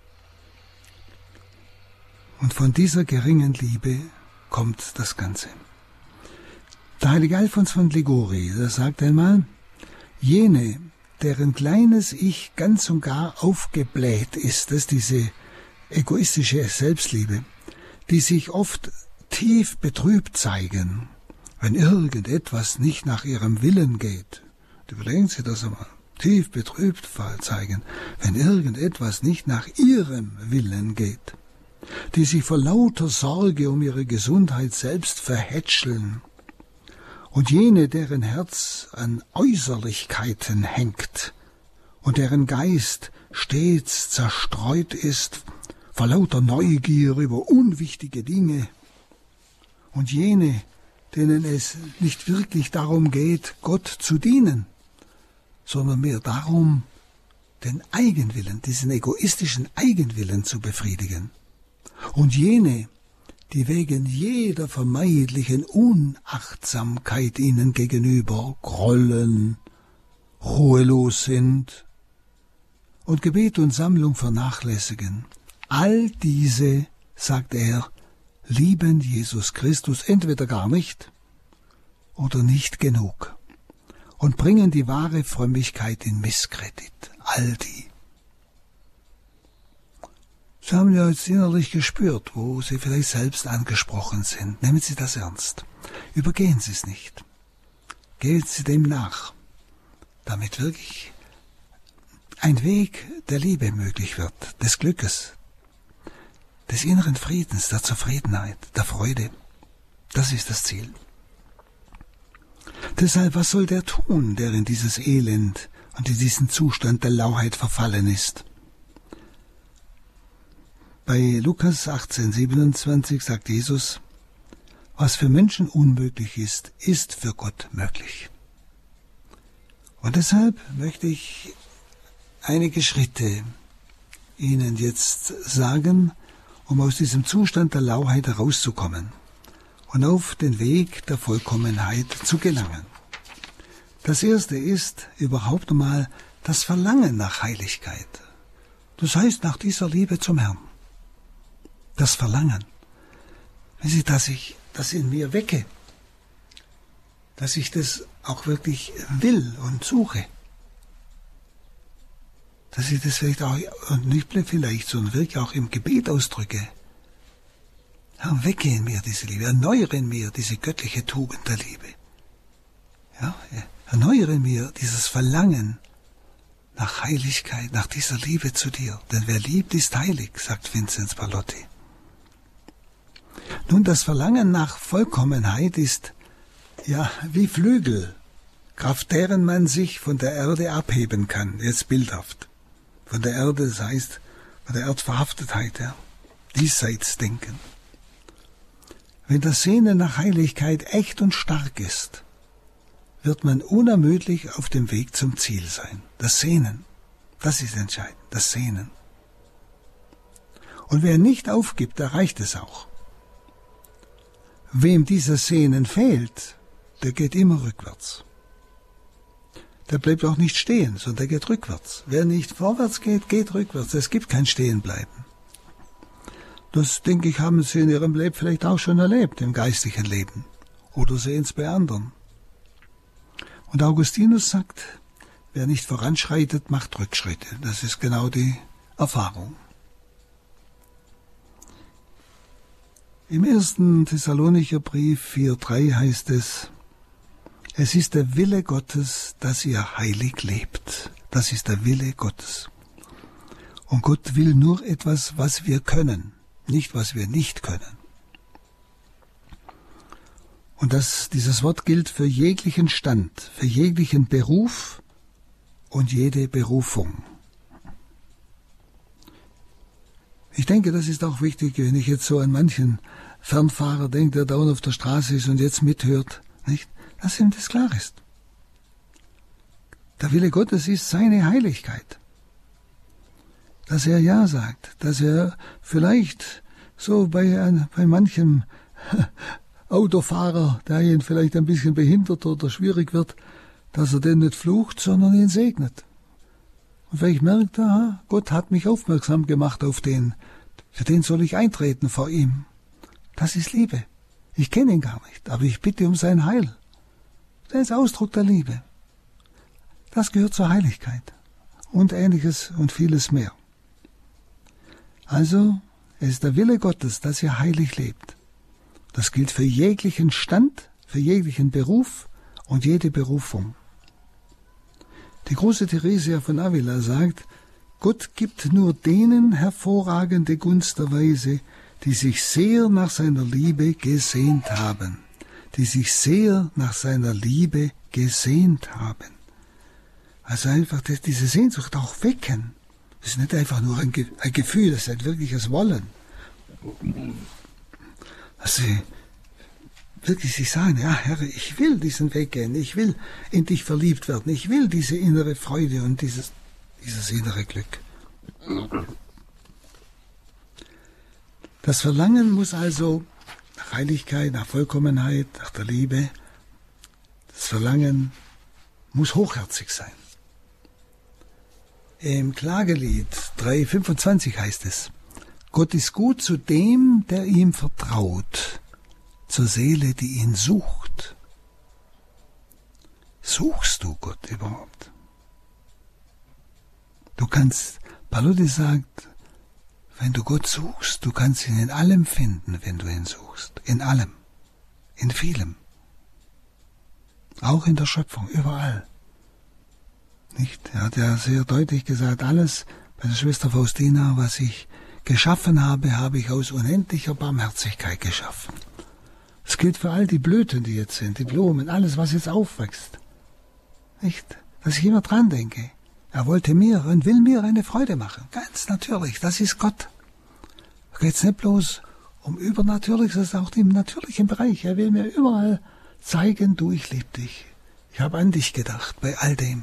Und von dieser geringen Liebe kommt das Ganze. Der heilige Alfons von Liguori, der sagt einmal, jene, deren kleines Ich ganz und gar aufgebläht ist, das ist diese egoistische Selbstliebe, die sich oft tief betrübt zeigen, wenn irgendetwas nicht nach ihrem Willen geht. Überlegen Sie das einmal. Tief betrübt zeigen, wenn irgendetwas nicht nach ihrem Willen geht. Die sich vor lauter Sorge um ihre Gesundheit selbst verhätscheln. Und jene, deren Herz an Äußerlichkeiten hängt und deren Geist stets zerstreut ist vor lauter Neugier über unwichtige Dinge. Und jene, denen es nicht wirklich darum geht, Gott zu dienen, sondern mehr darum, den Eigenwillen, diesen egoistischen Eigenwillen zu befriedigen. Und jene, die wegen jeder vermeidlichen Unachtsamkeit ihnen gegenüber grollen, ruhelos sind und Gebet und Sammlung vernachlässigen. All diese, sagt er, lieben Jesus Christus entweder gar nicht oder nicht genug und bringen die wahre Frömmigkeit in Misskredit. All die. Sie haben ja jetzt innerlich gespürt, wo Sie vielleicht selbst angesprochen sind. Nehmen Sie das ernst. Übergehen Sie es nicht. Gehen Sie dem nach, damit wirklich ein Weg der Liebe möglich wird, des Glückes, des inneren Friedens, der Zufriedenheit, der Freude. Das ist das Ziel. Deshalb, was soll der tun, der in dieses Elend und in diesen Zustand der Lauheit verfallen ist? Bei Lukas 18,27 sagt Jesus, was für Menschen unmöglich ist, ist für Gott möglich. Und deshalb möchte ich einige Schritte Ihnen jetzt sagen, um aus diesem Zustand der Lauheit herauszukommen und auf den Weg der Vollkommenheit zu gelangen. Das erste ist überhaupt einmal das Verlangen nach Heiligkeit. Das heißt nach dieser Liebe zum Herrn. Das Verlangen. Wenn Sie, dass ich das in mir wecke, dass ich das auch wirklich will und suche, dass ich das vielleicht auch, und nicht vielleicht, sondern wirklich auch im Gebet ausdrücke. Herr, wecke in mir diese Liebe, erneuere in mir diese göttliche Tugend der Liebe. Ja, erneuere in mir dieses Verlangen nach Heiligkeit, nach dieser Liebe zu dir. Denn wer liebt, ist heilig, sagt Vinzenz Pallotti. Nun, das Verlangen nach Vollkommenheit ist ja wie Flügel, kraft deren man sich von der Erde abheben kann, jetzt bildhaft. Von der Erde, das heißt, von der Erdverhaftetheit, ja, diesseits denken. Wenn das Sehnen nach Heiligkeit echt und stark ist, wird man unermüdlich auf dem Weg zum Ziel sein. Das Sehnen, das ist entscheidend, das Sehnen. Und wer nicht aufgibt, erreicht es auch. Wem dieses Sehnen fehlt, der geht immer rückwärts. Der bleibt auch nicht stehen, sondern der geht rückwärts. Wer nicht vorwärts geht, geht rückwärts. Es gibt kein Stehenbleiben. Das, denke ich, haben Sie in Ihrem Leben vielleicht auch schon erlebt, im geistlichen Leben. Oder sehen es bei anderen. Und Augustinus sagt, wer nicht voranschreitet, macht Rückschritte. Das ist genau die Erfahrung. Im 1. Thessalonicher Brief 4,3 heißt es, es ist der Wille Gottes, dass ihr heilig lebt. Das ist der Wille Gottes. Und Gott will nur etwas, was wir können, nicht was wir nicht können. Und dieses Wort gilt für jeglichen Stand, für jeglichen Beruf und jede Berufung. Ich denke, das ist auch wichtig, wenn ich jetzt so an manchen Fernfahrer denke, der dauernd auf der Straße ist und jetzt mithört, nicht? Dass ihm das klar ist. Der Wille Gottes ist seine Heiligkeit. Dass er Ja sagt, dass er vielleicht so bei manchem Autofahrer, der ihn vielleicht ein bisschen behindert oder schwierig wird, dass er den nicht flucht, sondern ihn segnet. Und vielleicht merkt er, Gott hat mich aufmerksam gemacht auf den, für den soll ich eintreten vor ihm. Das ist Liebe. Ich kenne ihn gar nicht, aber ich bitte um sein Heil. Das ist Ausdruck der Liebe. Das gehört zur Heiligkeit. Und Ähnliches und vieles mehr. Also, es ist der Wille Gottes, dass ihr heilig lebt. Das gilt für jeglichen Stand, für jeglichen Beruf und jede Berufung. Die große Theresia von Avila sagt, Gott gibt nur denen hervorragende Gunst erweise, die sich sehr nach seiner Liebe gesehnt haben. Die sich sehr nach seiner Liebe gesehnt haben. Also einfach diese Sehnsucht auch wecken. Das ist nicht einfach nur ein Gefühl, das ist ein wirkliches Wollen. Also wirklich sich sagen, ja Herr, ich will diesen Weg gehen, ich will in dich verliebt werden, ich will diese innere Freude und dieses innere Glück. Das Verlangen muss also nach Heiligkeit, nach Vollkommenheit, nach der Liebe, das Verlangen muss hochherzig sein. Im Klagelied 3,25 heißt es, Gott ist gut zu dem, der ihm vertraut, zur Seele, die ihn sucht. Suchst du Gott überhaupt? Paludy sagt, wenn du Gott suchst, du kannst ihn in allem finden, wenn du ihn suchst. In allem. In vielem. Auch in der Schöpfung, überall. Nicht? Er hat ja sehr deutlich gesagt, alles bei der Schwester Faustina, was ich geschaffen habe, habe ich aus unendlicher Barmherzigkeit geschaffen. Das gilt für all die Blüten, die jetzt sind, die Blumen, alles, was jetzt aufwächst. Nicht? Dass ich immer dran denke. Er wollte mir und will mir eine Freude machen. Ganz natürlich, das ist Gott. Da geht es nicht bloß um Übernatürliches, auch im natürlichen Bereich. Er will mir überall zeigen, du, ich liebe dich. Ich habe an dich gedacht, bei all dem.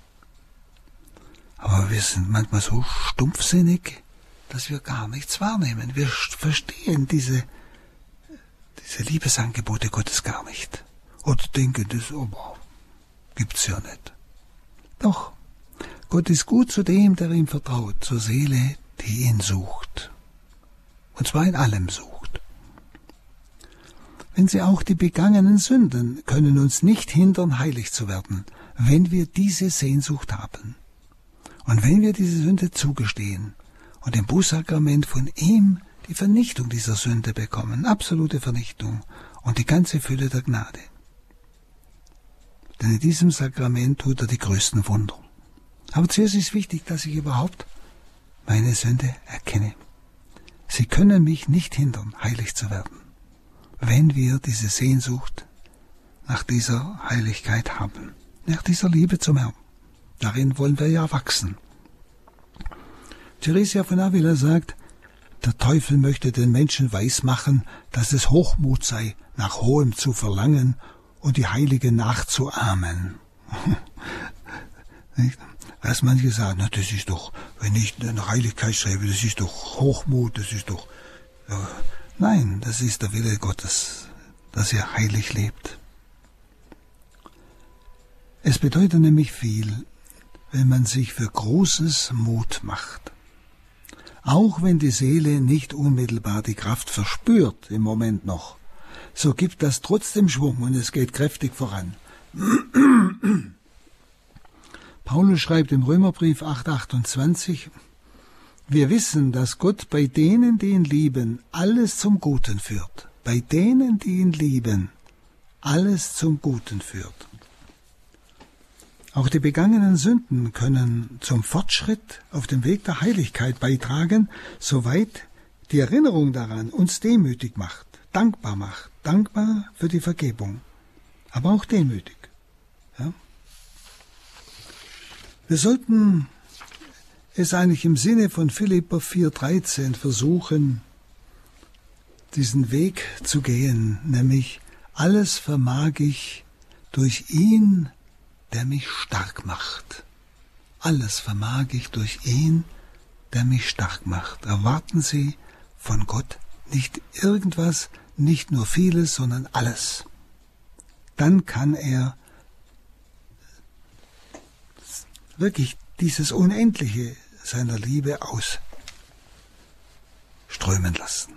Aber wir sind manchmal so stumpfsinnig, dass wir gar nichts wahrnehmen. Wir verstehen diese Liebesangebote Gottes gar nicht. Oder denken, das gibt's ja nicht. Doch, Gott ist gut zu dem, der ihm vertraut, zur Seele, die ihn sucht. Und zwar in allem sucht. Wenn sie auch die begangenen Sünden können uns nicht hindern, heilig zu werden, wenn wir diese Sehnsucht haben. Und wenn wir diese Sünde zugestehen und im Bußsakrament von ihm die Vernichtung dieser Sünde bekommen, absolute Vernichtung und die ganze Fülle der Gnade. Denn in diesem Sakrament tut er die größten Wunder. Aber zuerst ist wichtig, dass ich überhaupt meine Sünde erkenne. Sie können mich nicht hindern, heilig zu werden, wenn wir diese Sehnsucht nach dieser Heiligkeit haben, nach dieser Liebe zum Herrn. Darin wollen wir ja wachsen. Theresia von Avila sagt, der Teufel möchte den Menschen weismachen, dass es Hochmut sei, nach Hohem zu verlangen und die Heiligen nachzuahmen. Was manche sagen, na, das ist doch, wenn ich eine Heiligkeit schreibe, das ist doch Hochmut, das ist doch... Nein, das ist der Wille Gottes, dass er heilig lebt. Es bedeutet nämlich viel, wenn man sich für Großes Mut macht. Auch wenn die Seele nicht unmittelbar die Kraft verspürt, im Moment noch, so gibt das trotzdem Schwung und es geht kräftig voran. Paulus schreibt im Römerbrief 8,28, wir wissen, dass Gott bei denen, die ihn lieben, alles zum Guten führt. Bei denen, die ihn lieben, alles zum Guten führt. Auch die begangenen Sünden können zum Fortschritt auf dem Weg der Heiligkeit beitragen, soweit die Erinnerung daran uns demütig macht, dankbar für die Vergebung, aber auch demütig. Ja? Wir sollten es eigentlich im Sinne von Philipper 4,13 versuchen, diesen Weg zu gehen, nämlich alles vermag ich durch ihn, der mich stark macht. Alles vermag ich durch ihn, der mich stark macht. Erwarten Sie von Gott nicht irgendwas, nicht nur vieles, sondern alles. Dann kann er wirklich dieses Unendliche seiner Liebe ausströmen lassen.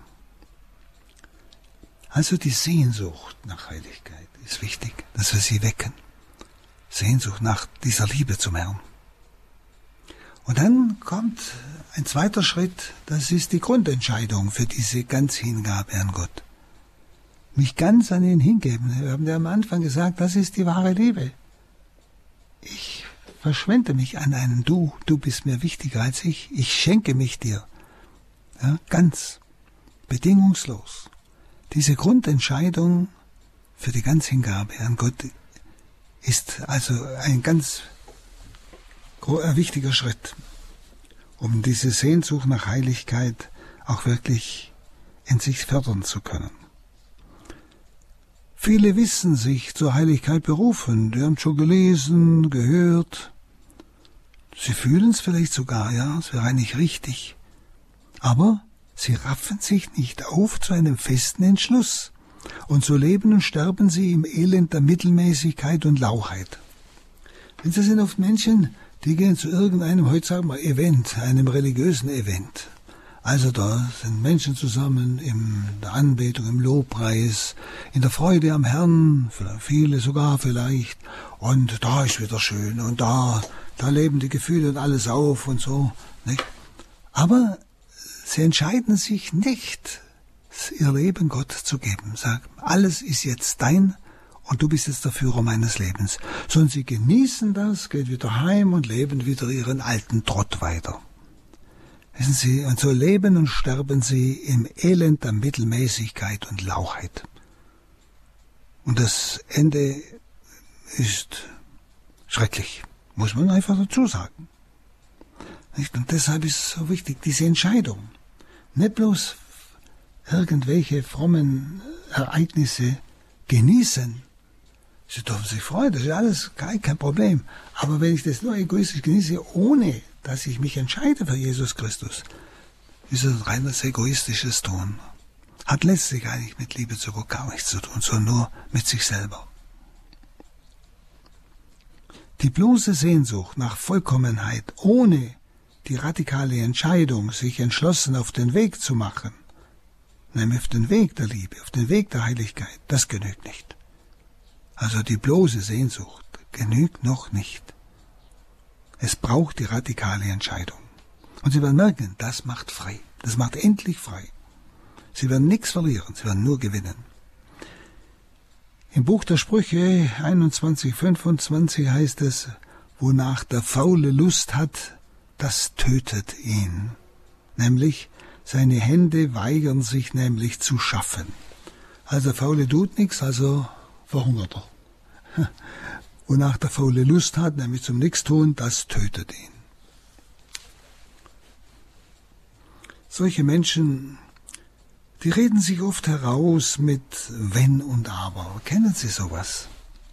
Also die Sehnsucht nach Heiligkeit ist wichtig, dass wir sie wecken. Sehnsucht nach dieser Liebe zum Herrn. Und dann kommt ein zweiter Schritt, das ist die Grundentscheidung für diese Ganzhingabe an Gott. mich ganz an ihn hingeben. Wir haben ja am Anfang gesagt, das ist die wahre Liebe. Ich verschwende mich an einen Du bist mir wichtiger als ich schenke mich dir. Ja, ganz bedingungslos. Diese Grundentscheidung für die Ganzhingabe an Gott ist also ein ganz wichtiger Schritt, um diese Sehnsucht nach Heiligkeit auch wirklich in sich fördern zu können. Viele wissen sich zur Heiligkeit berufen, die haben schon gelesen, gehört. Sie fühlen es vielleicht sogar, ja, es wäre eigentlich richtig. Aber sie raffen sich nicht auf zu einem festen Entschluss. Und so leben und sterben sie im Elend der Mittelmäßigkeit und Lauchheit. Und das sind oft Menschen, die gehen zu irgendeinem, heute sagen wir Event, einem religiösen Event. Also da sind Menschen zusammen in der Anbetung, im Lobpreis, in der Freude am Herrn, viele sogar vielleicht. Und da ist wieder schön und da leben die Gefühle und alles auf und so. Nicht? Aber sie entscheiden sich nicht, ihr Leben Gott zu geben. Sagen, alles ist jetzt dein und du bist jetzt der Führer meines Lebens. Sondern sie genießen das, gehen wieder heim und leben wieder ihren alten Trott weiter. Wissen Sie, und so leben und sterben sie im Elend der Mittelmäßigkeit und Lauchheit. Und das Ende ist schrecklich, muss man einfach dazu sagen. Und deshalb ist es so wichtig, diese Entscheidung. Nicht bloß irgendwelche frommen Ereignisse genießen. Sie dürfen sich freuen, das ist alles kein Problem. Aber wenn ich das nur egoistisch genieße, ohne dass ich mich entscheide für Jesus Christus, ist es ein reines egoistisches Tun. Hat letztlich eigentlich mit Liebe zu Gott gar nichts zu tun, sondern nur mit sich selber. Die bloße Sehnsucht nach Vollkommenheit, ohne die radikale Entscheidung, sich entschlossen auf den Weg zu machen, nämlich auf den Weg der Liebe, auf den Weg der Heiligkeit, das genügt nicht. Also die bloße Sehnsucht genügt noch nicht. Es braucht die radikale Entscheidung. Und Sie werden merken, das macht frei. Das macht endlich frei. Sie werden nichts verlieren, Sie werden nur gewinnen. Im Buch der Sprüche 21,25 heißt es, wonach der Faule Lust hat, das tötet ihn. Nämlich, seine Hände weigern sich nämlich zu schaffen. Also der Faule tut nichts, also verhungert er. Wonach der Faule Lust hat, nämlich zum Nichtstun, das tötet ihn. Solche Menschen, die reden sich oft heraus mit Wenn und Aber. Kennen Sie sowas?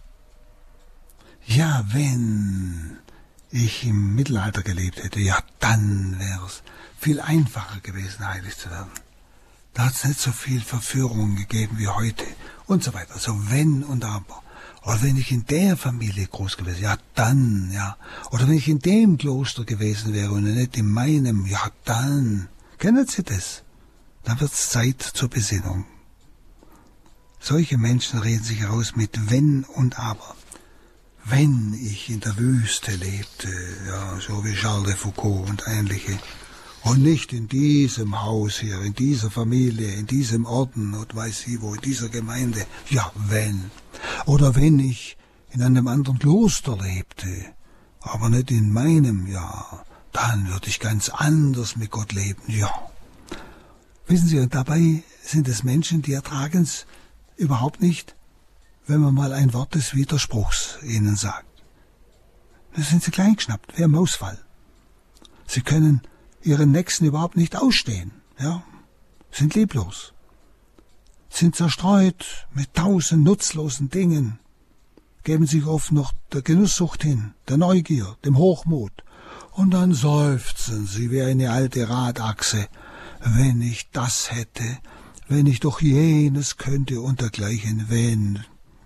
Ja, wenn ich im Mittelalter gelebt hätte, ja, dann wäre es viel einfacher gewesen, heilig zu werden. Da hat es nicht so viel Verführung gegeben wie heute und so weiter. So Wenn und Aber. Oder wenn ich in der Familie groß gewesen wäre, ja dann, ja. Oder wenn ich in dem Kloster gewesen wäre und nicht in meinem, ja dann. Kennen Sie das? Dann wird es Zeit zur Besinnung. Solche Menschen reden sich aus mit Wenn und Aber. Wenn ich in der Wüste lebte, ja, so wie Charles de Foucault und ähnliche, und nicht in diesem Haus hier, in dieser Familie, in diesem Orden und weiß ich wo, in dieser Gemeinde, ja, wenn. Oder wenn ich in einem anderen Kloster lebte, aber nicht in meinem, ja, dann würde ich ganz anders mit Gott leben, ja. Wissen Sie, und dabei sind es Menschen, die ertragen es überhaupt nicht, wenn man mal ein Wort des Widerspruchs ihnen sagt. Da sind sie kleingeschnappt, wie ein Mausfall. Sie können ihren Nächsten überhaupt nicht ausstehen, ja, sind lieblos, sind zerstreut mit 1000 nutzlosen Dingen, geben sich oft noch der Genusssucht hin, der Neugier, dem Hochmut, und dann seufzen sie wie eine alte Radachse, wenn ich das hätte, wenn ich doch jenes könnte und dergleichen, wenn.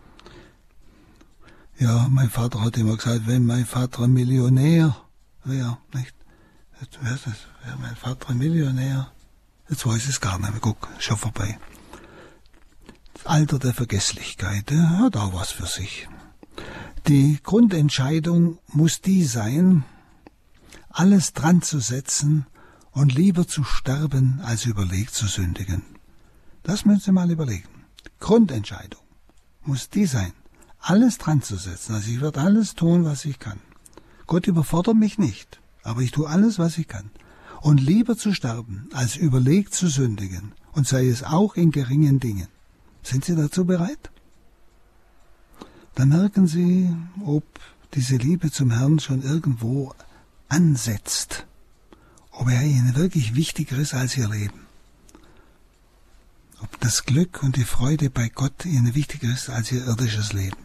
Ja, mein Vater hat immer gesagt, wenn mein Vater ein Millionär wäre, nicht? Wäre mein Vater ein Millionär? Jetzt weiß ich es gar nicht mehr. Guck, schon vorbei. Das Alter der Vergesslichkeit, der hat auch was für sich. Die Grundentscheidung muss die sein, alles dran zu setzen und lieber zu sterben, als überlegt zu sündigen. Das müssen Sie mal überlegen. Grundentscheidung muss die sein, alles dran zu setzen. Also ich werde alles tun, was ich kann. Gott überfordert mich nicht, aber ich tue alles, was ich kann. Und lieber zu sterben, als überlegt zu sündigen, und sei es auch in geringen Dingen. Sind Sie dazu bereit? Dann merken Sie, ob diese Liebe zum Herrn schon irgendwo ansetzt, ob er Ihnen wirklich wichtiger ist als Ihr Leben. Ob das Glück und die Freude bei Gott Ihnen wichtiger ist als Ihr irdisches Leben.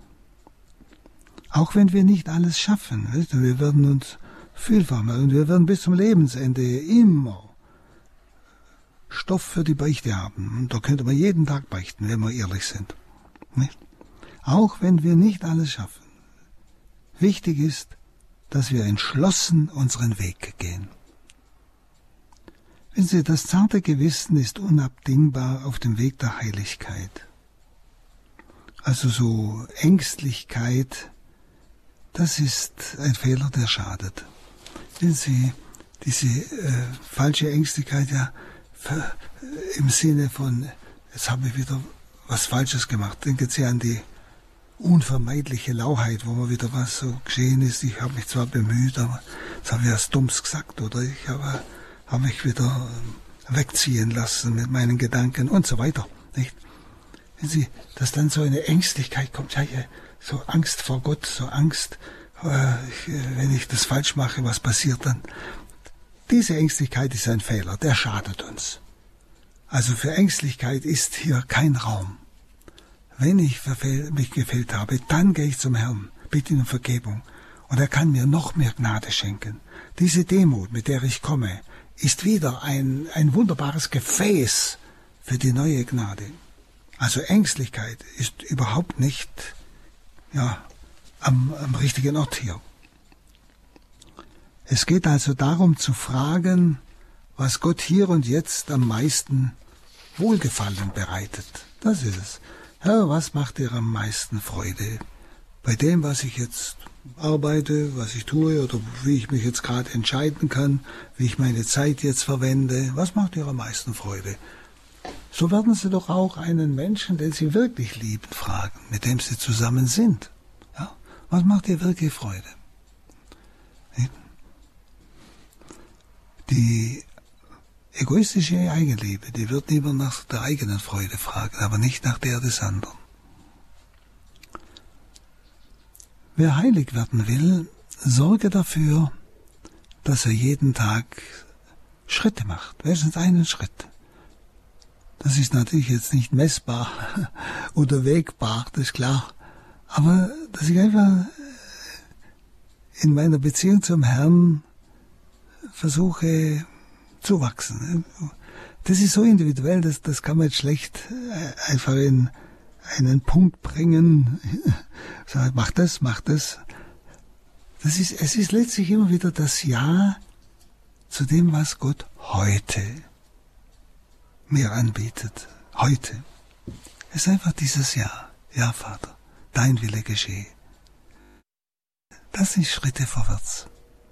Auch wenn wir nicht alles schaffen, wir werden uns vielfach mal und wir werden bis zum Lebensende immer Stoff für die Beichte haben. Und da könnte man jeden Tag beichten, wenn wir ehrlich sind. Nicht? Auch wenn wir nicht alles schaffen. Wichtig ist, dass wir entschlossen unseren Weg gehen. Wissen Sie, das zarte Gewissen ist unabdingbar auf dem Weg der Heiligkeit. Also so Ängstlichkeit, das ist ein Fehler, der schadet. Wissen Sie, diese falsche Ängstlichkeit, ja, im Sinne von, jetzt habe ich wieder was Falsches gemacht. Denken Sie an die unvermeidliche Lauheit, wo mal wieder was so geschehen ist. Ich habe mich zwar bemüht, aber jetzt habe ich was Dummes gesagt oder ich habe mich wieder wegziehen lassen mit meinen Gedanken und so weiter. Nicht? Wenn Sie, dass dann so eine Ängstlichkeit kommt, ja, so Angst vor Gott, so Angst, wenn ich das falsch mache, was passiert dann? Diese Ängstlichkeit ist ein Fehler, der schadet uns. Also für Ängstlichkeit ist hier kein Raum. Wenn ich mich gefehlt habe, dann gehe ich zum Herrn, bitte ihn um Vergebung. Und er kann mir noch mehr Gnade schenken. Diese Demut, mit der ich komme, ist wieder ein wunderbares Gefäß für die neue Gnade. Also Ängstlichkeit ist überhaupt nicht am richtigen Ort hier. Es geht also darum zu fragen, was Gott hier und jetzt am meisten Wohlgefallen bereitet. Das ist es. Herr, was macht dir am meisten Freude? Bei dem, was ich jetzt arbeite, was ich tue oder wie ich mich jetzt gerade entscheiden kann, wie ich meine Zeit jetzt verwende, was macht dir am meisten Freude? So werden Sie doch auch einen Menschen, den Sie wirklich lieben, fragen, mit dem Sie zusammen sind. Ja? Was macht dir wirklich Freude? Die egoistische Eigenliebe, die wird lieber nach der eigenen Freude fragen, aber nicht nach der des anderen. Wer heilig werden will, sorge dafür, dass er jeden Tag Schritte macht, wenigstens einen Schritt. Das ist natürlich jetzt nicht messbar oder wägbar, das ist klar, aber dass ich einfach in meiner Beziehung zum Herrn versuche zu wachsen. Das ist so individuell, das kann man jetzt schlecht einfach in einen Punkt bringen. Sagen, mach das. Es ist letztlich immer wieder das Ja zu dem, was Gott heute mir anbietet. Heute. Es ist einfach dieses Ja. Ja, Vater, dein Wille geschehe. Das sind Schritte vorwärts.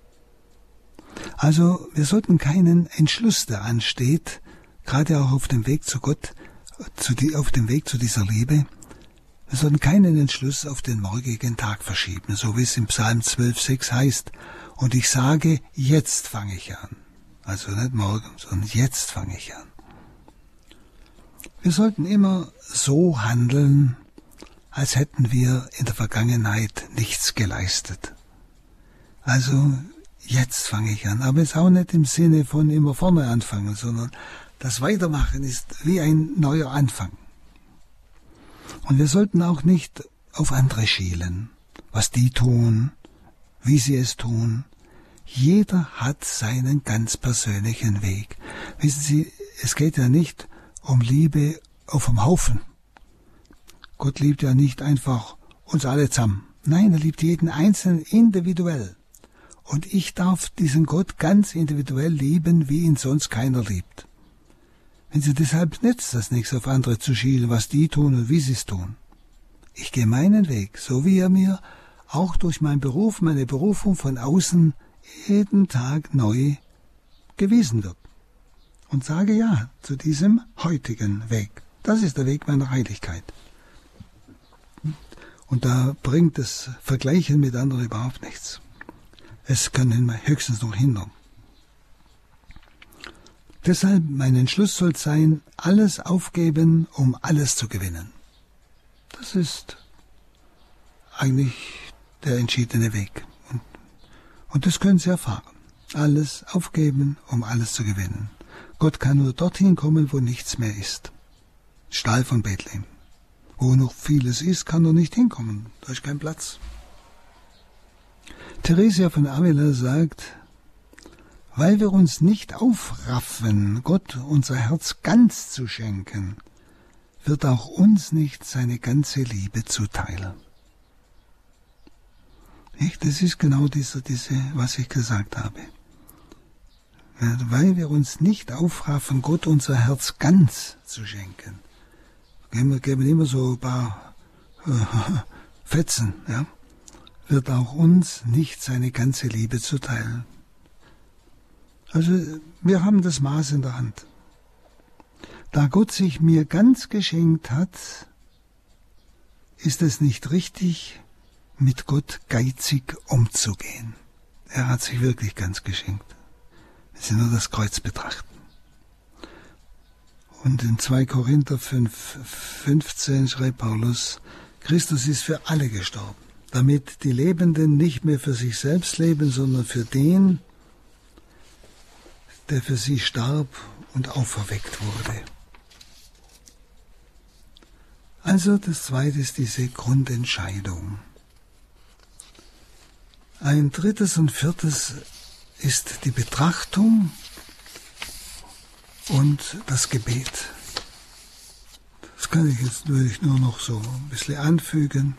Also wir sollten keinen Entschluss, der ansteht, gerade auch auf dem Weg zu Gott, auf dem Weg zu dieser Liebe, wir sollten keinen Entschluss auf den morgigen Tag verschieben, so wie es im Psalm 12,6 heißt. Und ich sage, jetzt fange ich an. Also nicht morgen, sondern jetzt fange ich an. Wir sollten immer so handeln, als hätten wir in der Vergangenheit nichts geleistet. Also jetzt fange ich an, aber es ist auch nicht im Sinne von immer vorne anfangen, sondern das Weitermachen ist wie ein neuer Anfang. Und wir sollten auch nicht auf andere schielen, was die tun, wie sie es tun. Jeder hat seinen ganz persönlichen Weg. Wissen Sie, es geht ja nicht um Liebe auf dem Haufen. Gott liebt ja nicht einfach uns alle zusammen. Nein, er liebt jeden Einzelnen individuell. Und ich darf diesen Gott ganz individuell lieben, wie ihn sonst keiner liebt. Wenn Sie deshalb nützt das nichts, auf andere zu schielen, was die tun und wie sie es tun. Ich gehe meinen Weg, so wie er mir auch durch meinen Beruf, meine Berufung von außen jeden Tag neu gewiesen wird. Und sage Ja zu diesem heutigen Weg. Das ist der Weg meiner Heiligkeit. Und da bringt das Vergleichen mit anderen überhaupt nichts. Es kann ihn höchstens noch hindern. Deshalb, mein Entschluss soll sein, alles aufgeben, um alles zu gewinnen. Das ist eigentlich der entschiedene Weg. Und das können Sie erfahren. Alles aufgeben, um alles zu gewinnen. Gott kann nur dorthin kommen, wo nichts mehr ist. Stall von Bethlehem. Wo noch vieles ist, kann er nicht hinkommen. Da ist kein Platz. Theresia von Avila sagt, weil wir uns nicht aufraffen, Gott unser Herz ganz zu schenken, wird auch uns nicht seine ganze Liebe zuteil. Das ist genau diese, was ich gesagt habe. Weil wir uns nicht aufraffen, Gott unser Herz ganz zu schenken. Geben immer so ein paar Fetzen, ja, wird auch uns nicht seine ganze Liebe zuteil. Also wir haben das Maß in der Hand. Da Gott sich mir ganz geschenkt hat, ist es nicht richtig, mit Gott geizig umzugehen. Er hat sich wirklich ganz geschenkt. Wir müssen nur das Kreuz betrachten. Und in 2 Korinther 5,15 schreibt Paulus, Christus ist für alle gestorben, damit die Lebenden nicht mehr für sich selbst leben, sondern für den, der für sie starb und auferweckt wurde. Also das zweite ist diese Grundentscheidung. Ein drittes und viertes ist die Betrachtung und das Gebet. Das kann ich jetzt natürlich nur noch so ein bisschen anfügen.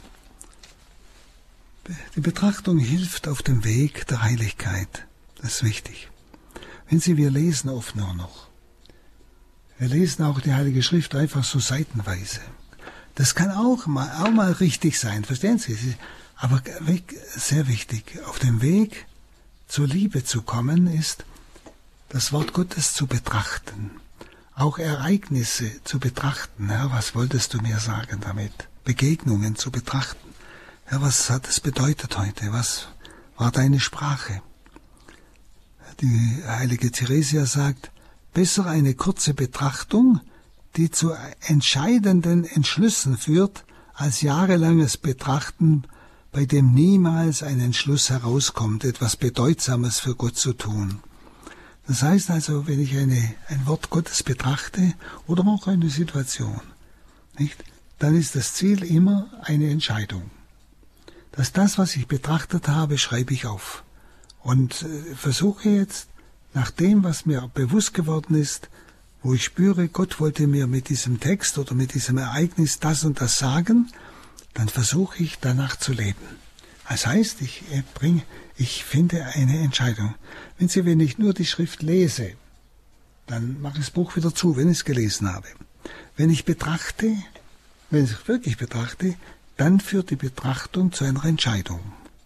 Die Betrachtung hilft auf dem Weg der Heiligkeit. Das ist wichtig. Wir lesen oft nur noch. Wir lesen auch die Heilige Schrift einfach so seitenweise. Das kann auch mal richtig sein, verstehen Sie? Aber sehr wichtig, auf dem Weg zur Liebe zu kommen, ist, das Wort Gottes zu betrachten. Auch Ereignisse zu betrachten. Herr, was wolltest du mir sagen damit? Begegnungen zu betrachten. Herr, was hat es bedeutet heute? Was war deine Sprache? Die heilige Theresia sagt, besser eine kurze Betrachtung, die zu entscheidenden Entschlüssen führt, als jahrelanges Betrachten, bei dem niemals ein Entschluss herauskommt, etwas Bedeutsames für Gott zu tun. Das heißt also, wenn ich ein Wort Gottes betrachte oder auch eine Situation, nicht, dann ist das Ziel immer eine Entscheidung. Das, was ich betrachtet habe, schreibe ich auf. Und versuche jetzt, nach dem, was mir bewusst geworden ist, wo ich spüre, Gott wollte mir mit diesem Text oder mit diesem Ereignis das und das sagen, dann versuche ich danach zu leben. Das heißt, ich finde eine Entscheidung. Wenn ich nur die Schrift lese, dann mache ich das Buch wieder zu, wenn ich es gelesen habe. Wenn ich wirklich betrachte, dann führt die Betrachtung zu einer Entscheidung.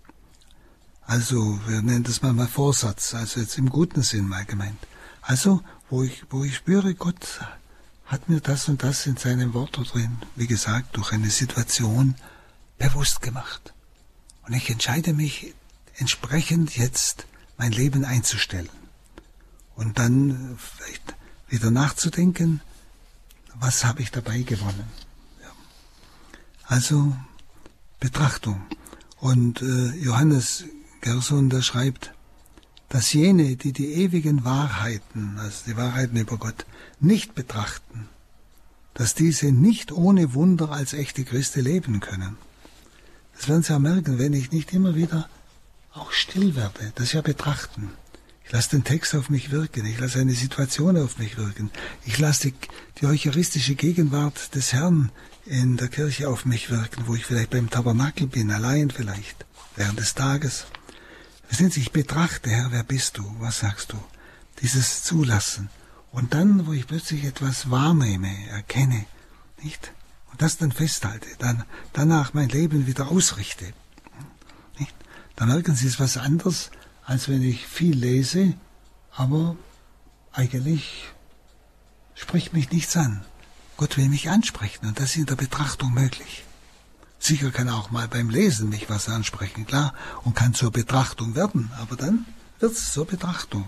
Also, wir nennen das mal Vorsatz, also jetzt im guten Sinn mal gemeint. Also, wo ich spüre, Gott hat mir das und das in seinem Wort drin, wie gesagt, durch eine Situation bewusst gemacht. Und ich entscheide mich entsprechend jetzt mein Leben einzustellen. Und dann vielleicht wieder nachzudenken, was habe ich dabei gewonnen. Ja. Also Betrachtung. Und Johannes Gerson, der schreibt, dass jene, die die ewigen Wahrheiten, also die Wahrheiten über Gott, nicht betrachten, dass diese nicht ohne Wunder als echte Christen leben können. Das werden Sie ja merken, wenn ich nicht immer wieder auch still werde, das ja betrachten. Ich lasse den Text auf mich wirken, ich lasse eine Situation auf mich wirken, ich lasse die eucharistische Gegenwart des Herrn in der Kirche auf mich wirken, wo ich vielleicht beim Tabernakel bin, allein vielleicht, während des Tages. Verstehen Sie, ich betrachte, Herr, wer bist du, was sagst du? Dieses Zulassen. Und dann, wo ich plötzlich etwas wahrnehme, erkenne, nicht? Und das dann festhalte, dann danach mein Leben wieder ausrichte. Nicht? Dann merken Sie, es ist was anderes, als wenn ich viel lese, aber eigentlich spricht mich nichts an. Gott will mich ansprechen und das ist in der Betrachtung möglich. Sicher kann auch mal beim Lesen mich was ansprechen, klar, und kann zur Betrachtung werden, aber dann wird es zur Betrachtung.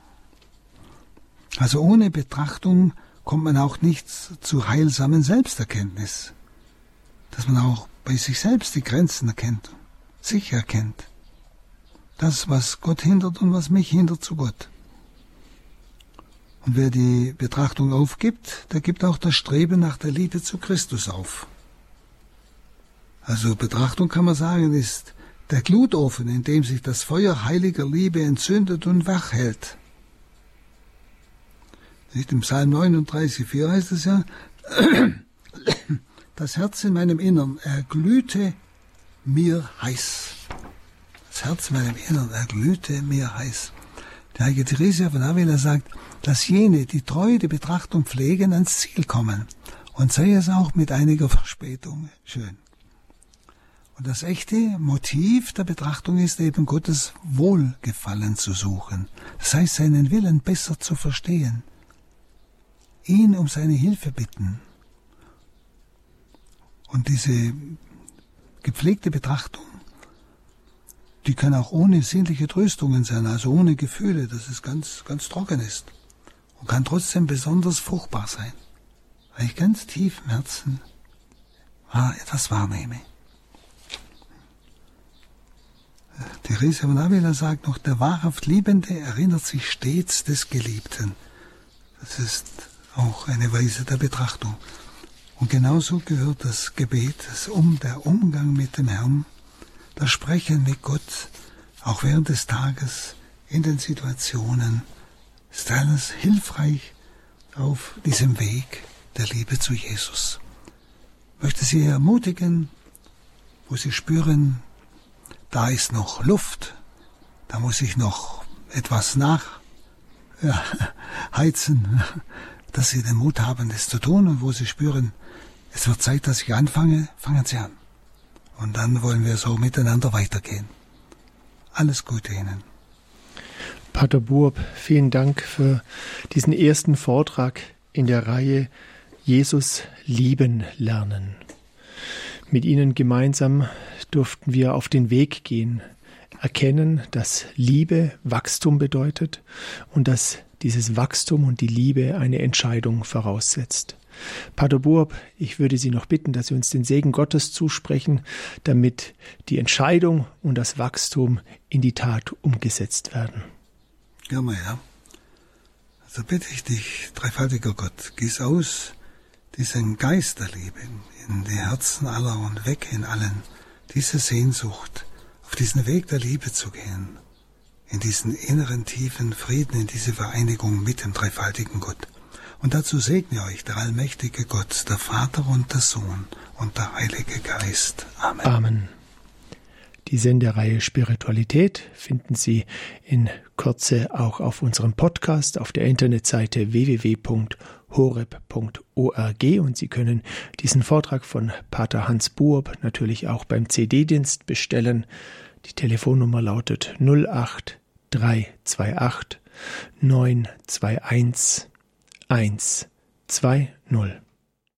Also ohne Betrachtung kommt man auch nicht zu heilsamen Selbsterkenntnis, dass man auch bei sich selbst die Grenzen erkennt, sich erkennt. Das, was Gott hindert und was mich hindert zu Gott. Und wer die Betrachtung aufgibt, der gibt auch das Streben nach der Liebe zu Christus auf. Also Betrachtung, kann man sagen, ist der Glutofen, in dem sich das Feuer heiliger Liebe entzündet und wach hält. Nicht im Psalm 39,4 heißt es ja, das Herz in meinem Innern erglühte mir heiß. Das Herz in meinem Innern erglühte mir heiß. Die heilige Theresia von Avila sagt, dass jene, die treu die Betrachtung pflegen, ans Ziel kommen. Und sei es auch mit einiger Verspätung. Schön. Und das echte Motiv der Betrachtung ist eben Gottes Wohlgefallen zu suchen. Das heißt, seinen Willen besser zu verstehen. Ihn um seine Hilfe bitten. Und diese gepflegte Betrachtung, die kann auch ohne sinnliche Tröstungen sein, also ohne Gefühle, dass es ganz, ganz trocken ist. Und kann trotzdem besonders fruchtbar sein. Weil ich ganz tief im Herzen etwas wahrnehme. Theresia von Avila sagt noch, der wahrhaft Liebende erinnert sich stets des Geliebten. Das ist auch eine Weise der Betrachtung. Und genauso gehört das Gebet, der Umgang mit dem Herrn, das Sprechen mit Gott, auch während des Tages, in den Situationen, ist alles hilfreich auf diesem Weg der Liebe zu Jesus. Ich möchte Sie ermutigen, wo Sie spüren, da ist noch Luft, da muss ich noch etwas heizen, dass Sie den Mut haben, das zu tun, und wo Sie spüren, es wird Zeit, dass ich anfange, fangen Sie an. Und dann wollen wir so miteinander weitergehen. Alles Gute Ihnen. Pater Buob, vielen Dank für diesen ersten Vortrag in der Reihe Jesus lieben lernen. Mit Ihnen gemeinsam durften wir auf den Weg gehen, erkennen, dass Liebe Wachstum bedeutet und dass dieses Wachstum und die Liebe eine Entscheidung voraussetzt. Pater Buob, ich würde Sie noch bitten, dass Sie uns den Segen Gottes zusprechen, damit die Entscheidung und das Wachstum in die Tat umgesetzt werden. Gerne, ja. Also bitte ich dich, dreifaltiger Gott, gieß aus diesen Geist der Liebe in die Herzen aller und weg in allen, diese Sehnsucht, auf diesen Weg der Liebe zu gehen, in diesen inneren tiefen Frieden, in diese Vereinigung mit dem dreifaltigen Gott. Und dazu segne euch der allmächtige Gott, der Vater und der Sohn und der Heilige Geist. Amen. Amen. Die Sendereihe Spiritualität finden Sie in Kürze auch auf unserem Podcast auf der Internetseite www.horeb.org, und Sie können diesen Vortrag von Pater Hans Buob natürlich auch beim CD-Dienst bestellen. Die Telefonnummer lautet 08328 921 120.